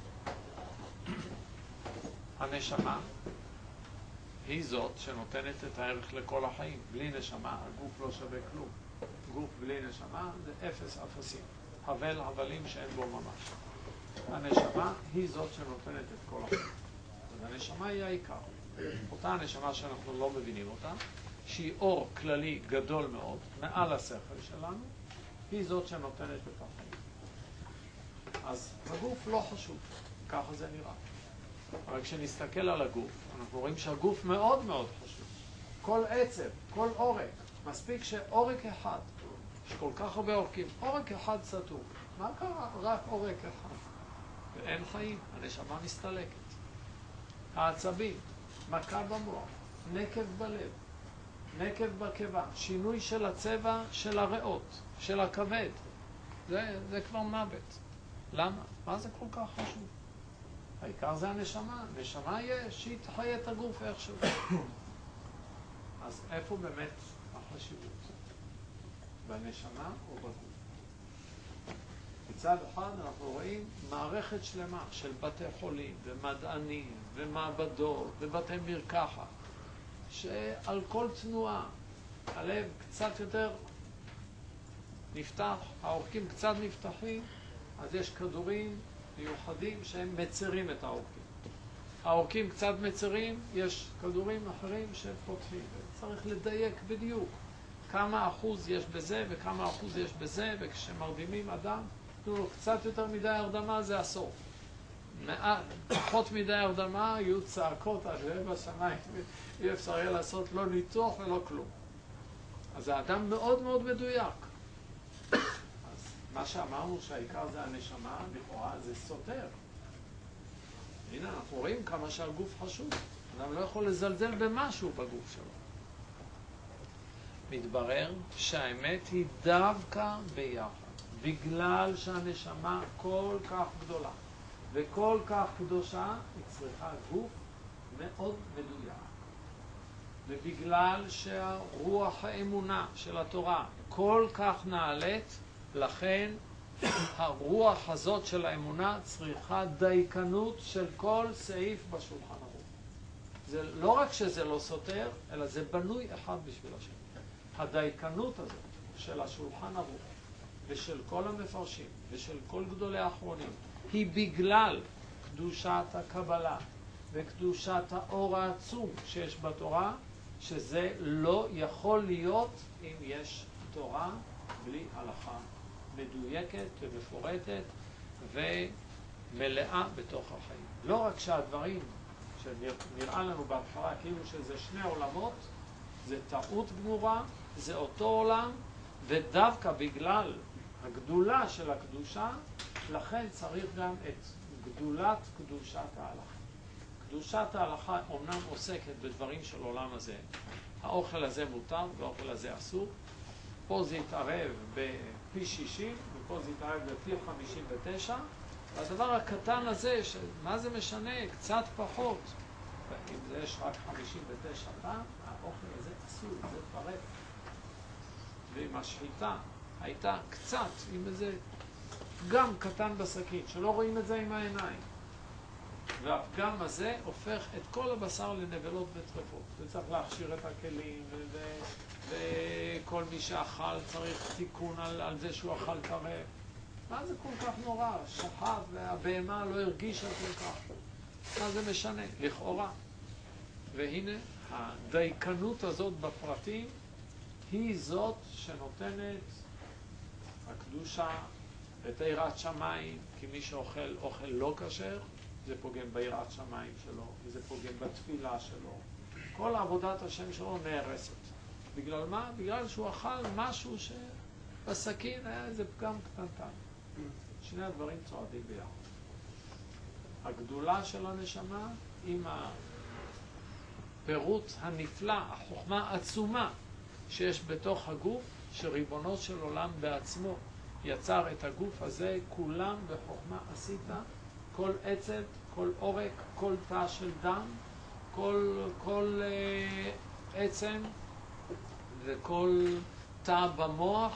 הנשמה היא זאת שנותנת את הערך לכל החיים. בלי נשמה הגוף לא שווה כלום. גוף בלי נשמה זה אפס אפסים, הבל הבלים שאין בו ממש. הנשמה היא זאת שנותנת את כל החיים. הנשמה היא העיקר. אותה הנשמה שאנחנו לא מבינים אותה, שהיא אור כללי גדול מאוד, מעל השכל שלנו, היא זאת שנותנת את החיים. אז הגוף לא חשוב, ככה זה נראה. אבל כשנסתכל על הגוף, אנחנו רואים שהגוף מאוד מאוד חשוב. כל עצב, כל עורק, מספיק שעורק אחד, יש כל כך הרבה עורקים, עורק אחד סתום. מה קרה? רק עורק אחד. ואין חיים, הנשמה מסתלקת. העצבים, מכה במוח, נקב בלב, נקב בקיבה, שינוי של הצבע של הריאות, של הכבד. זה, זה כבר מוות. למה? מה זה כל כך חשוב? העיקר זה הנשמה. נשמה יש, שהיא תחיה את הגוף איכשהו. אז איפה באמת החשיבות? בנשמה או בגוף? מצד אחד אנחנו רואים מערכת שלמה של בתי חולים ומדענים ומעבדות ובתי מרקחת, שעל כל תנועה הלב קצת יותר נפתח, העורקים קצת נפתחים, אז יש כדורים מיוחדים שהם מצרים את העורקים. העורקים קצת מצרים, יש כדורים אחרים שפותחים. צריך לדייק בדיוק כמה אחוז יש בזה וכמה אחוז יש בזה, וכשמרדימים אדם, תנו קצת יותר מדי הרדמה, זה הסוף. מעט, פחות מדי הרדמה, יהיו צעקות עד לב השמיים, אי אפשר יהיה לעשות לא ניתוח ולא כלום. אז האדם מאוד מאוד מדויק. אז מה שאמרנו שהעיקר זה הנשמה, לכאורה זה סותר. הנה, אנחנו רואים כמה שהגוף חשוב. אדם לא יכול לזלזל במשהו בגוף שלו. מתברר שהאמת היא דווקא ביחד. בגלל שהנשמה כל כך גדולה וכל כך קדושה, היא צריכה גוף מאוד מדויק. ובגלל שהרוח האמונה של התורה כל כך נעלית, לכן הרוח הזאת של האמונה צריכה דייקנות של כל סעיף בשולחן ערוך. זה לא רק שזה לא סותר, אלא זה בנוי אחד בשביל השני. הדייקנות הזאת של השולחן ערוך ושל כל המפרשים ושל כל גדולי האחרונים היא בגלל קדושת הקבלה וקדושת האור העצום שיש בתורה, שזה לא יכול להיות אם יש תורה בלי הלכה מדויקת ומפורטת ומלאה בתוך החיים. לא רק שהדברים שנראה לנו בהתחלה כאילו שזה שני עולמות, זה טעות גמורה, זה אותו עולם, ודווקא בגלל הגדולה של הקדושה, לכן צריך גם את גדולת קדושת ההלכה. קדושת ההלכה אומנם עוסקת בדברים של עולם הזה. האוכל הזה מותר והאוכל הזה אסור. פה זה יתערב בפי שישים ופה זה יתערב בפי חמישים ותשע. והדבר הקטן הזה, מה זה משנה? קצת פחות. אם זה יש רק חמישים ותשע פעם, האוכל הזה אסור, זה פרק. ועם השחיטה הייתה קצת, עם איזה פגם קטן בסכין, שלא רואים את זה עם העיניים. והפגם הזה הופך את כל הבשר לנבלות וטרפות. וצריך להכשיר את הכלים, ו- וכל מי שאכל צריך תיקון על, על זה שהוא אכל טרף. מה זה כל כך נורא? שחט והבהמה לא הרגישה כל כך. מה זה משנה? לכאורה. והנה, הדייקנות הזאת בפרטים היא זאת שנותנת הקדושה את יראת שמיים, כי מי שאוכל אוכל לא כשר, זה פוגם ביראת שמיים שלו, וזה פוגם בתפילה שלו. כל עבודת השם שלו נהרסת. בגלל מה? בגלל שהוא אכל משהו שבסכין היה איזה פגם קטנטן. שני הדברים צועדים ביחד. הגדולה של הנשמה עם הפירוט הנפלא, החוכמה העצומה שיש בתוך הגוף, שריבונו של עולם בעצמו יצר את הגוף הזה, כולם בחוכמה עשית, כל עצב, כל עורק, כל תא של דם, כל, כל אה, עצם וכל תא במוח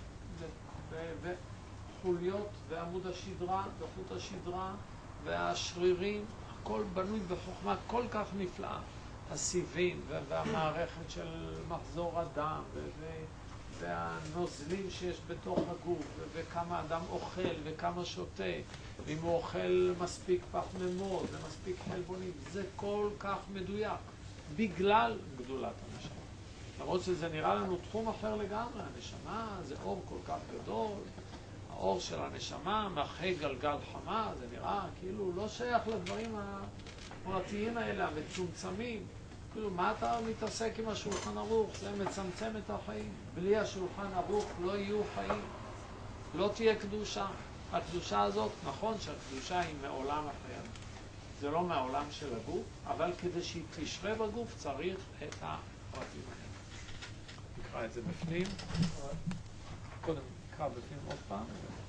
וחוליות ועמוד השדרה וחוט השדרה והשרירים, הכל בנוי בחוכמה כל כך נפלאה. הסיבים והמערכת של מחזור הדם והנוזלים שיש בתוך הגוף וכמה אדם אוכל וכמה שותה, ואם הוא אוכל מספיק פחמימות ומספיק חלבונים, זה כל כך מדויק בגלל גדולת הנשמה. למרות שזה נראה לנו תחום אחר לגמרי, הנשמה זה אור כל כך גדול, האור של הנשמה מאחורי גלגל חמה, זה נראה כאילו לא שייך לדברים הפרטיים האלה, המצומצמים. כאילו, מה אתה מתעסק עם השולחן ערוך? זה מצמצם את החיים. בלי השולחן ערוך לא יהיו חיים. לא תהיה קדושה. הקדושה הזאת, נכון שהקדושה היא מעולם החיים. זה לא מהעולם של הגוף, אבל כדי שהיא תשרה בגוף צריך את הפרטים האלה. נקרא את זה בפנים. קודם נקרא בפנים עוד פעם.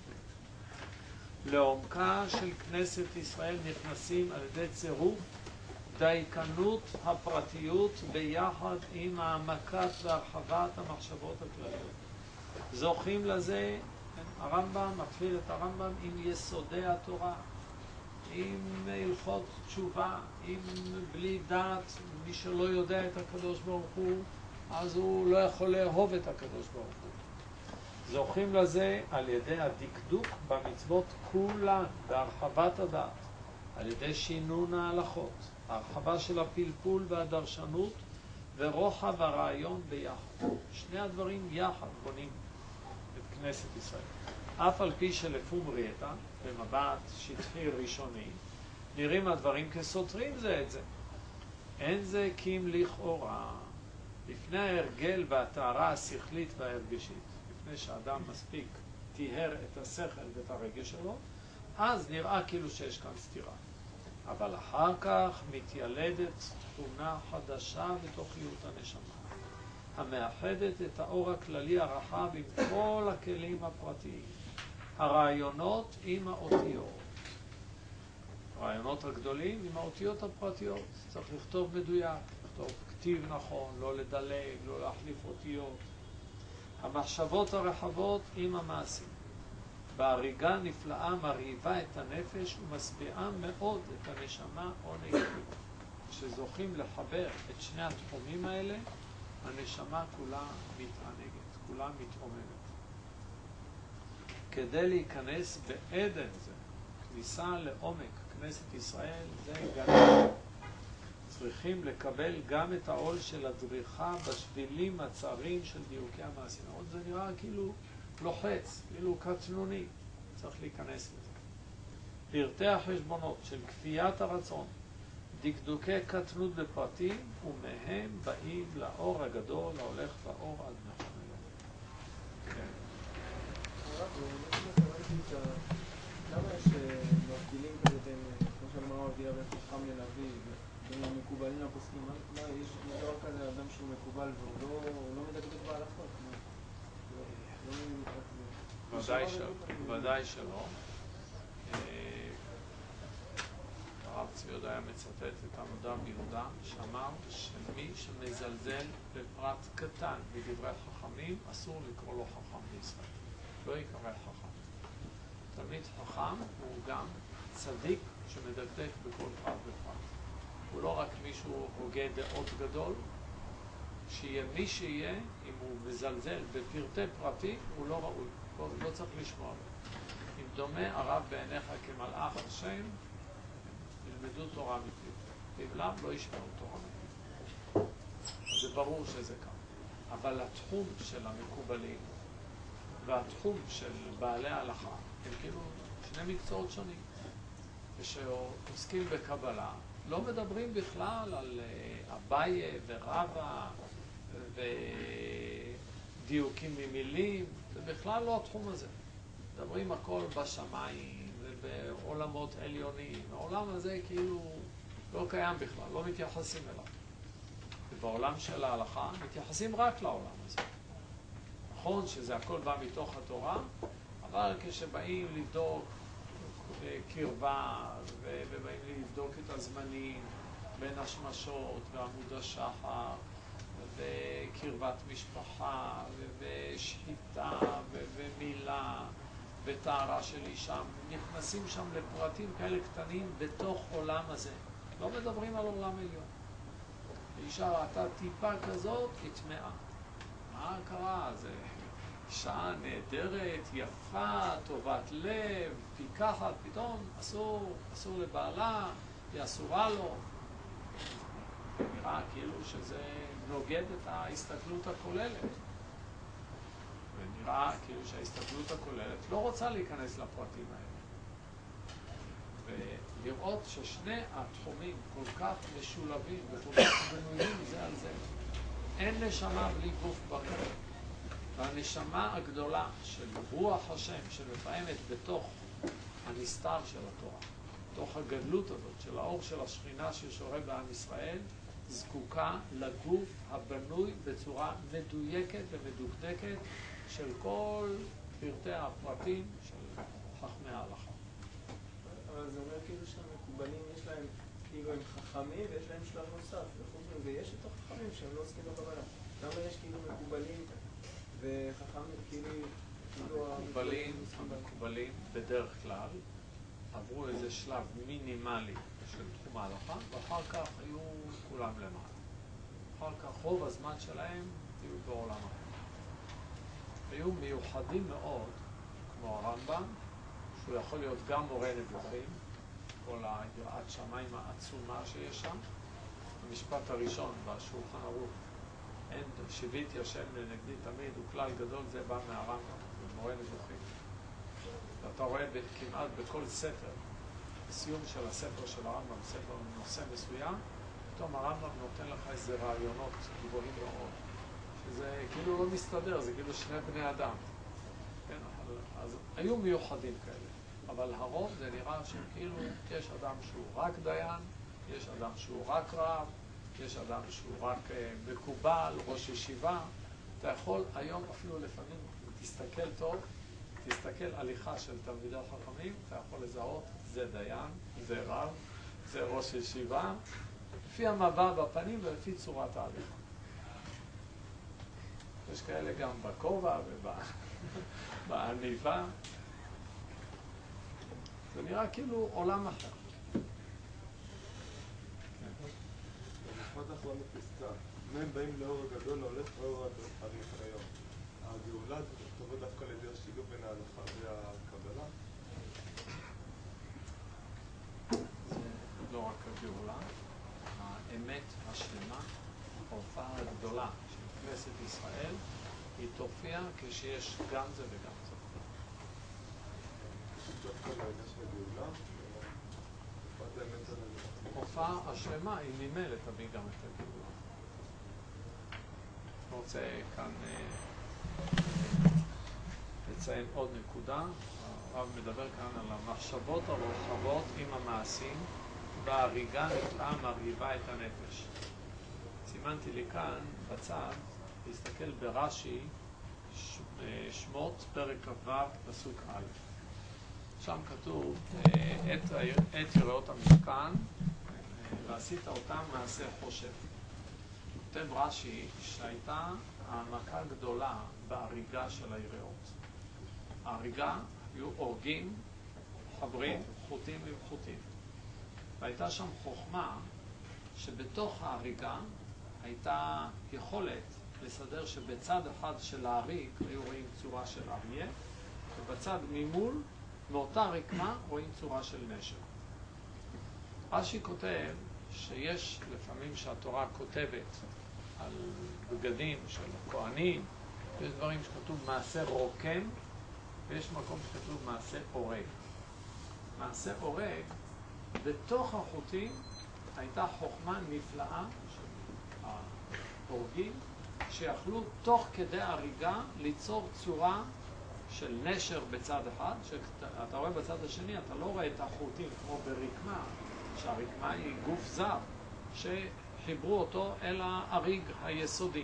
לעומקה של כנסת ישראל נכנסים על ידי צירוף דייקנות הפרטיות ביחד עם העמקת והרחבת המחשבות הכלליות. זוכים לזה, הרמב"ם מתחיל את הרמב"ם עם יסודי התורה, עם הלכות תשובה, עם בלי דעת, מי שלא יודע את הקדוש ברוך הוא, אז הוא לא יכול לאהוב את הקדוש ברוך הוא. זוכים לזה על ידי הדקדוק במצוות כולן, בהרחבת הדעת, על ידי שינון ההלכות, הרחבה של הפלפול והדרשנות ורוחב הרעיון ביחד. שני הדברים יחד בונים את כנסת ישראל. אף על פי שלפום ראיתה, במבט שטחי ראשוני, נראים הדברים כסותרים זה את זה. אין זה קים לכאורה, לפני ההרגל והטהרה השכלית וההרגשית, לפני שאדם מספיק טיהר את השכל ואת הרגש שלו, אז נראה כאילו שיש כאן סתירה. אבל אחר כך מתיילדת תכונה חדשה בתוכיות הנשמה, המאחדת את האור הכללי הרחב עם כל הכלים הפרטיים, הרעיונות עם האותיות. הרעיונות הגדולים עם האותיות הפרטיות. צריך לכתוב מדויק, לכתוב כתיב נכון, לא לדלג, לא להחליף אותיות. המחשבות הרחבות עם המעשים. בהריגה נפלאה מרהיבה את הנפש ומשביעה מאוד את הנשמה עונג. כשזוכים לחבר את שני התחומים האלה, הנשמה כולה מתענגת, כולה מתרוממת. כדי להיכנס בעדן זה, כניסה לעומק כנסת ישראל, זה גן. צריכים לקבל גם את העול של הדריכה בשבילים הצרים של דיוקי המעשים. עוד זה נראה כאילו לוחץ, כאילו קטנוני. צריך להיכנס לזה. פרטי החשבונות של כפיית הרצון, דקדוקי קטנות בפרטים, ומהם באים לאור הגדול, ההולך לאור עד נכון היום. כן. למה יש מבדילים כזה בין, כמו שאמרה מבדילה בין חכם לנביא, בין המקובלים לפוסקים? מה, יש דבר כזה אדם שהוא מקובל והוא לא מדקדק בהלכות? ודאי שלא. הרב צבי יהודה היה מצטט את הנודע ביהודה, שאמר שמי שמזלזל בפרט קטן בדברי חכמים, אסור לקרוא לו חכם בישראל. לא יקרא חכם. תלמיד חכם הוא גם צדיק שמדקדק בכל פרט ופרט. הוא לא רק מישהו הוגה דעות גדול, שיהיה מי שיהיה, אם הוא מזלזל בפרטי פרטים, הוא לא ראוי. הוא לא צריך לשמוע לו. אם דומה הרב בעיניך כמלאך השם, ילמדו תורה מפיו. ואם לאו, לא ישמעו תורה מפיו. זה ברור שזה כאן. אבל התחום של המקובלים והתחום של בעלי ההלכה הם כאילו שני מקצועות שונים. ושעוסקים בקבלה, לא מדברים בכלל על אביי ורבא ודיוקים ממילים, זה בכלל לא התחום הזה. מדברים הכל בשמיים ובעולמות עליונים. העולם הזה כאילו לא קיים בכלל, לא מתייחסים אליו. ובעולם של ההלכה מתייחסים רק לעולם הזה. נכון שזה הכל בא מתוך התורה, אבל כשבאים לבדוק קרבה ובאים לבדוק את הזמנים בין השמשות ועמוד השחר וקרבת משפחה ושחיטה ומילה וטהרה של אישה, נכנסים שם לפרטים כאלה קטנים בתוך עולם הזה. לא מדברים על עולם עליון. אישה ראתה טיפה כזאת, היא טמאה. מה קרה? זה אישה נהדרת, יפה, טובת לב, פיקחת, פתאום אסור, אסור לבעלה, היא אסורה לו. נראה כאילו שזה נוגד את ההסתכלות הכוללת. ונראה כאילו שההסתכלות הכוללת לא רוצה להיכנס לפרטים האלה. ולראות ששני התחומים כל כך משולבים וכל כך בנויים זה על זה. אין נשמה בלי גוף בריא. והנשמה הגדולה של רוח השם שמפעמת בתוך הנסתר של התורה, בתוך הגדלות הזאת של האור של השכינה ששורה בעם ישראל, זקוקה לגוף הבנוי בצורה מדויקת ומדוקדקת של כל פרטי הפרטים של חכמי ההלכה. אבל זה אומר כאילו שהמקובלים יש להם, כאילו הם חכמים ויש להם שלב נוסף, וחוץ מזה יש את החכמים שהם לא עוסקים בקבלה. למה יש כאילו מקובלים וחכמים כאילו... המקובלים, המקובלים בדרך כלל עברו איזה שלב מינימלי של תחום ההלכה, ואחר כך היו כולם למעלה. אחר כך רוב הזמן שלהם היו בעולם אחר. היו מיוחדים מאוד, כמו הרמב"ם, שהוא יכול להיות גם מורה נבוכים, כל היראת שמיים העצומה שיש שם. המשפט הראשון בשולחן ערוך, אין שיביתי השם לנגדי תמיד, הוא כלל גדול, זה בא מהרמב"ם, זה מורה נבוכים. ואתה רואה כמעט בכל ספר, בסיום של הספר של הרמב"ם, ספר נושא מסוים, פתאום הרמב"ם נותן לך איזה רעיונות גבוהים מאוד, שזה כאילו לא מסתדר, זה כאילו שני בני אדם. כן, אז היו מיוחדים כאלה, אבל הרוב זה נראה שכאילו יש אדם שהוא רק דיין, יש אדם שהוא רק רב, יש אדם שהוא רק מקובל, ראש ישיבה. אתה יכול היום אפילו לפעמים, תסתכל טוב, תסתכל הליכה של תלמידי החכמים, אתה יכול לזהות, זה דיין, זה רב, זה ראש ישיבה, לפי המבע בפנים ולפי צורת ההליכה. יש כאלה גם בכובע ובעניבה. זה נראה כאילו עולם אחר. במשפט האחרון בפסקה, מהם באים לאור הגדול ההולך ואור הניקיון. הגאולה תבוא דווקא לידי השילוב בין ההלכה והקבלה? זה לא רק הגאולה, האמת השלמה, ההופעה הגדולה של כנסת ישראל, היא תופיע כשיש גם זה וגם זה. דווקא לעניין של הגאולה, תופעת האמת על ההופעה השלמה היא ממילא תביא גם את הגאולה. אני רוצה כאן לציין עוד נקודה. הרב מדבר כאן על המחשבות הרוחבות עם המעשים, וההריגה נפלאה מרהיבה את הנפש. סימנתי לי כאן בצד, להסתכל ברש"י, שמות פרק כ"ו פסוק א'. שם כתוב, את, את יראות המשכן, ועשית אותם מעשה חושב. כותב רש"י שהייתה העמקה גדולה בהריגה של היראות. ההריגה היו אורגים, חברים, חוטים עם חוטים. והייתה שם חוכמה שבתוך ההריגה הייתה יכולת לסדר שבצד אחד של ההריג היו רואים צורה של אריה, ובצד ממול, מאותה רקמה, רואים צורה של נשר. רש"י כותב שיש לפעמים שהתורה כותבת על בגדים של הכהנים, יש דברים שכתוב מעשה רוקם, ויש מקום שכתוב מעשה הורג. מעשה הורג, בתוך החוטים הייתה חוכמה נפלאה של ההורגים, שיכלו תוך כדי הריגה ליצור צורה של נשר בצד אחד, שאתה רואה בצד השני, אתה לא רואה את החוטים כמו ברקמה, שהרקמה היא גוף זר, שחיברו אותו אל ההריג היסודי.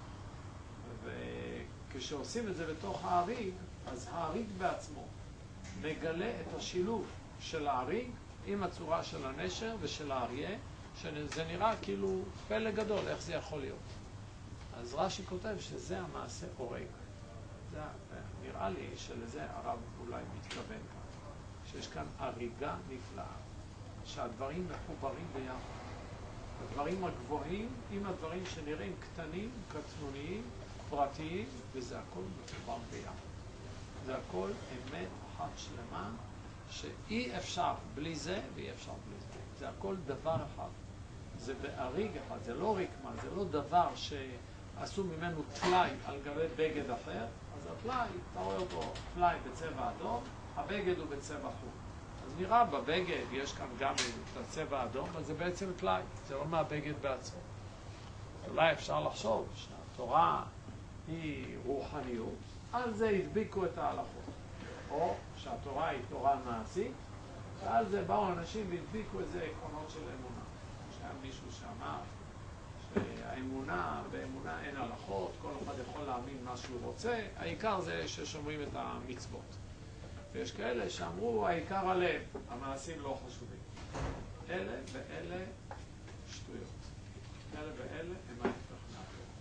וכשעושים את זה בתוך ההריג, אז ההריג בעצמו מגלה את השילוב של ההריג עם הצורה של הנשר ושל האריה, שזה נראה כאילו פלא גדול, איך זה יכול להיות. אז רש"י כותב שזה המעשה הורג. זה, נראה לי שלזה הרב אולי מתכוון כאן, שיש כאן הריגה נפלאה, שהדברים מחוברים ביחד. הדברים הגבוהים עם הדברים שנראים קטנים, קטנוניים, פרטיים, וזה הכל מחובר ביחד. זה הכל אמת אחת שלמה, שאי אפשר בלי זה ואי אפשר בלי זה. זה הכל דבר אחד. זה בהריג אחד, זה לא רקמה, זה לא דבר שעשו ממנו תלאי על גבי בגד אחר, אז התלאי, אתה רואה אותו תלאי בצבע אדום, הבגד הוא בצבע חום. אז נראה בבגד, יש כאן גם את הצבע האדום, אבל זה בעצם תלאי, זה לא מהבגד בעצמו. אולי אפשר לחשוב שהתורה היא רוחניות, על זה הדביקו את ההלכות. או שהתורה היא תורה מעשית, ועל זה באו אנשים והדביקו איזה עקרונות של אמונה. שהיה מישהו שאמר שהאמונה, באמונה אין הלכות, כל אחד יכול להאמין מה שהוא רוצה, העיקר זה ששומרים את המצוות. ויש כאלה שאמרו, העיקר הלב, המעשים לא חשובים. אלה ואלה שטויות. אלה ואלה הם ההפך מהתורה.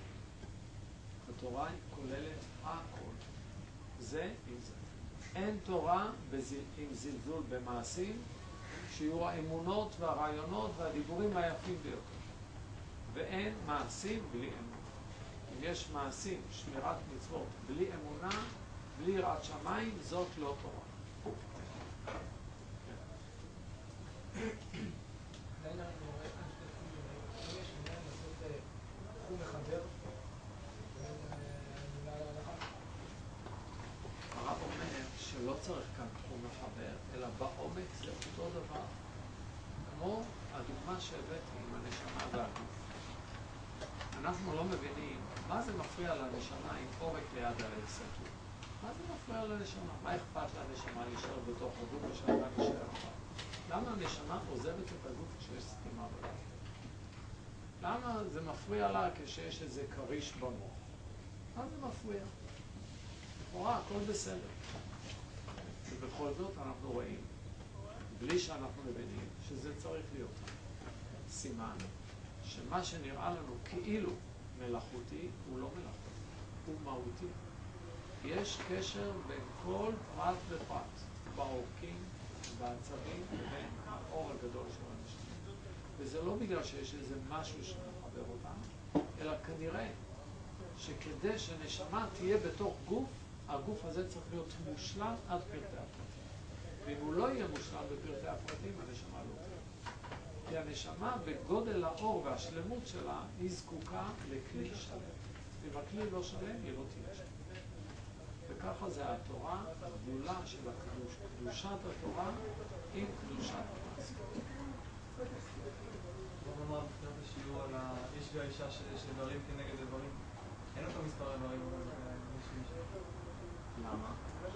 התורה היא כוללת הכל. זה עם זה. אין תורה בז... עם זלזול במעשים, שיהיו האמונות והרעיונות והדיבורים היפים ביותר. ואין מעשים בלי אמונה. אם יש מעשים, שמירת מצוות, בלי אמונה, בלי יראת שמיים, זאת לא תורה. הרב אומר שלא צריך כאן תחום מחבר, אלא בעומק זה אותו דבר. כמו הדוגמה שהבאתי עם הנשמה והגוף. אנחנו לא מבינים מה זה מפריע לנשמה עם עורק ליד העץ סתום. מה זה מפריע לנשמה? מה אכפת לנשמה להישאר בתוך הגוף ושאלה נשאר אחת? למה הנשמה עוזבת את הגוף כשיש סתימה בגוף? למה זה מפריע לה כשיש איזה קריש במוח? מה זה מפריע? לכאורה, הכל בסדר. ובכל זאת אנחנו רואים, בלי שאנחנו מבינים, שזה צריך להיות סימן שמה שנראה לנו כאילו מלאכותי הוא לא מלאכותי. הוא מהותי. יש קשר בין כל פרט ופרט, בעורקים, בעצבים, ובין האור הגדול של הנשמה. וזה לא בגלל שיש איזה משהו שמחבר אותם, אלא כנראה שכדי שנשמה תהיה בתוך גוף, הגוף הזה צריך להיות מושלם עד פרטי הפרטים. ואם הוא לא יהיה מושלם בפרטי הפרטים, הנשמה לא תהיה. כי הנשמה בגודל האור והשלמות שלה, היא זקוקה לכלי שלם. אם הכלי לא שלם, היא לא תהיה שלם. וככה זה התורה, הגדולה של הקדוש, קדושת התורה עם קדושת המעשה. בוא נאמר בתחילת השיעור על האיש והאישה שיש איברים כנגד איברים. אין אותו מספר איברים, אבל יש אישה. למה?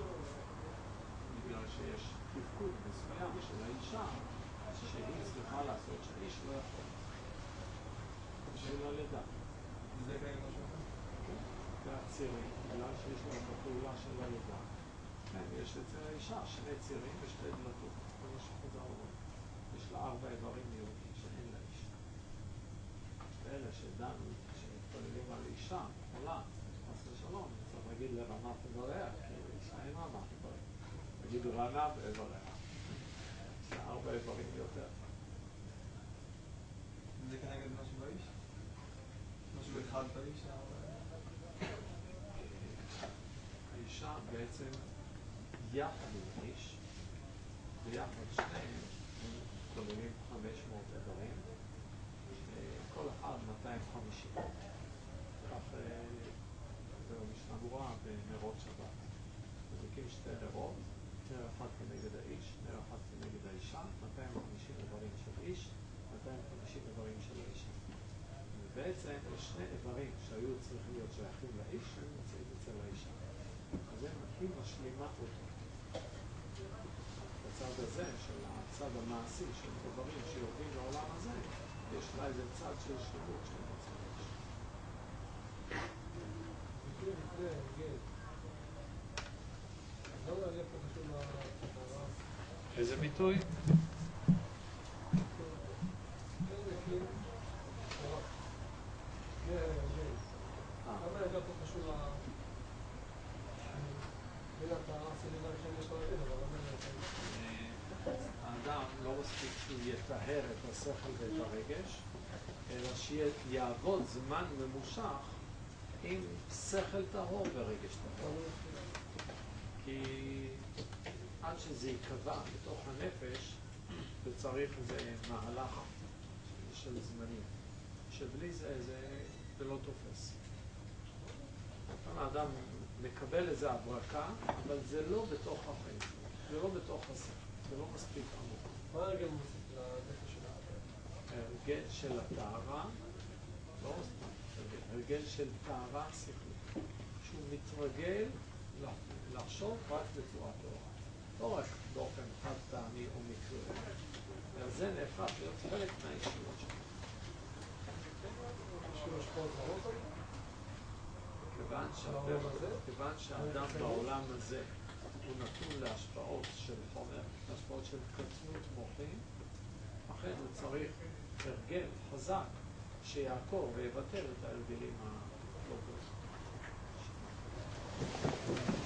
בגלל שיש תפקוד מסוים של האישה שהיא צריכה לעשות שהאיש לא יכול. של הלידה. וזה כאלה משהו אחר? והצירים, בגלל שיש לו את הפעולה של הלידה, כן, יש אצל האישה שני צירים ושתי דלתות. זה מה שחזר אומרים. יש לה ארבע איברים יהודים שאין לאיש. ואלה שדנו, שמתפללים על אישה, עולה, חס ושלום, צריך להגיד לרמת איבריה, כי לאישה אין רמת איבריה. תגידו רענה באיבריה. יש לה ארבע איברים יותר. זה כנגד משהו באיש? משהו אחד באיש? האישה בעצם יחד עם האיש, ביחד שניהם, כוללים חמש מאות איברים, כל אחד מאתיים וחמישים. כך זה במשנה ברורה בנרות שבת. מדליקים שתי נרות, נר אחד כנגד האיש, נר אחד כנגד האישה, מאתיים וחמישים איברים של איש, מאתיים וחמישים איברים של האישה. ובעצם יש שני איברים שהיו צריכים להיות שייכים לאיש, הם נמצאים אצל האישה. אז היא משלימה אותו. בצד הזה, של הצד המעשי, של דברים שיורדים לעולם הזה, יש לה איזה צד של שלמות של מצב האיש. איזה ביטוי? האדם לא מספיק שהוא יטהר את השכל ואת הרגש, אלא שיעבוד זמן ממושך עם שכל טהור ורגש טהור. כי עד שזה יקבע בתוך הנפש, וצריך איזה מהלך של זמנים, שבלי זה זה לא תופס. האדם מקבל איזו הברקה, אבל זה לא בתוך החיים, זה לא בתוך השכל, זה לא מספיק עמוק. מה הרגל מוסיף לנפש של האדם? הרגל של הטהרה, לא סתם, הרגל של טהרה שכלית, שהוא מתרגל לחשוב רק בצורה טהורה, לא רק באופן חד פעמי או מקרי, אלא זה נהפך להיות חלק מהאישיות שלו. יש לו השפעות זרות? כיוון שהאדם בעולם הזה הוא נתון להשפעות של חומר, להשפעות של קטנות מוחין, לכן הוא צריך הרגל חזק שיעקור ויבטל את ההרגלים הלא טובים.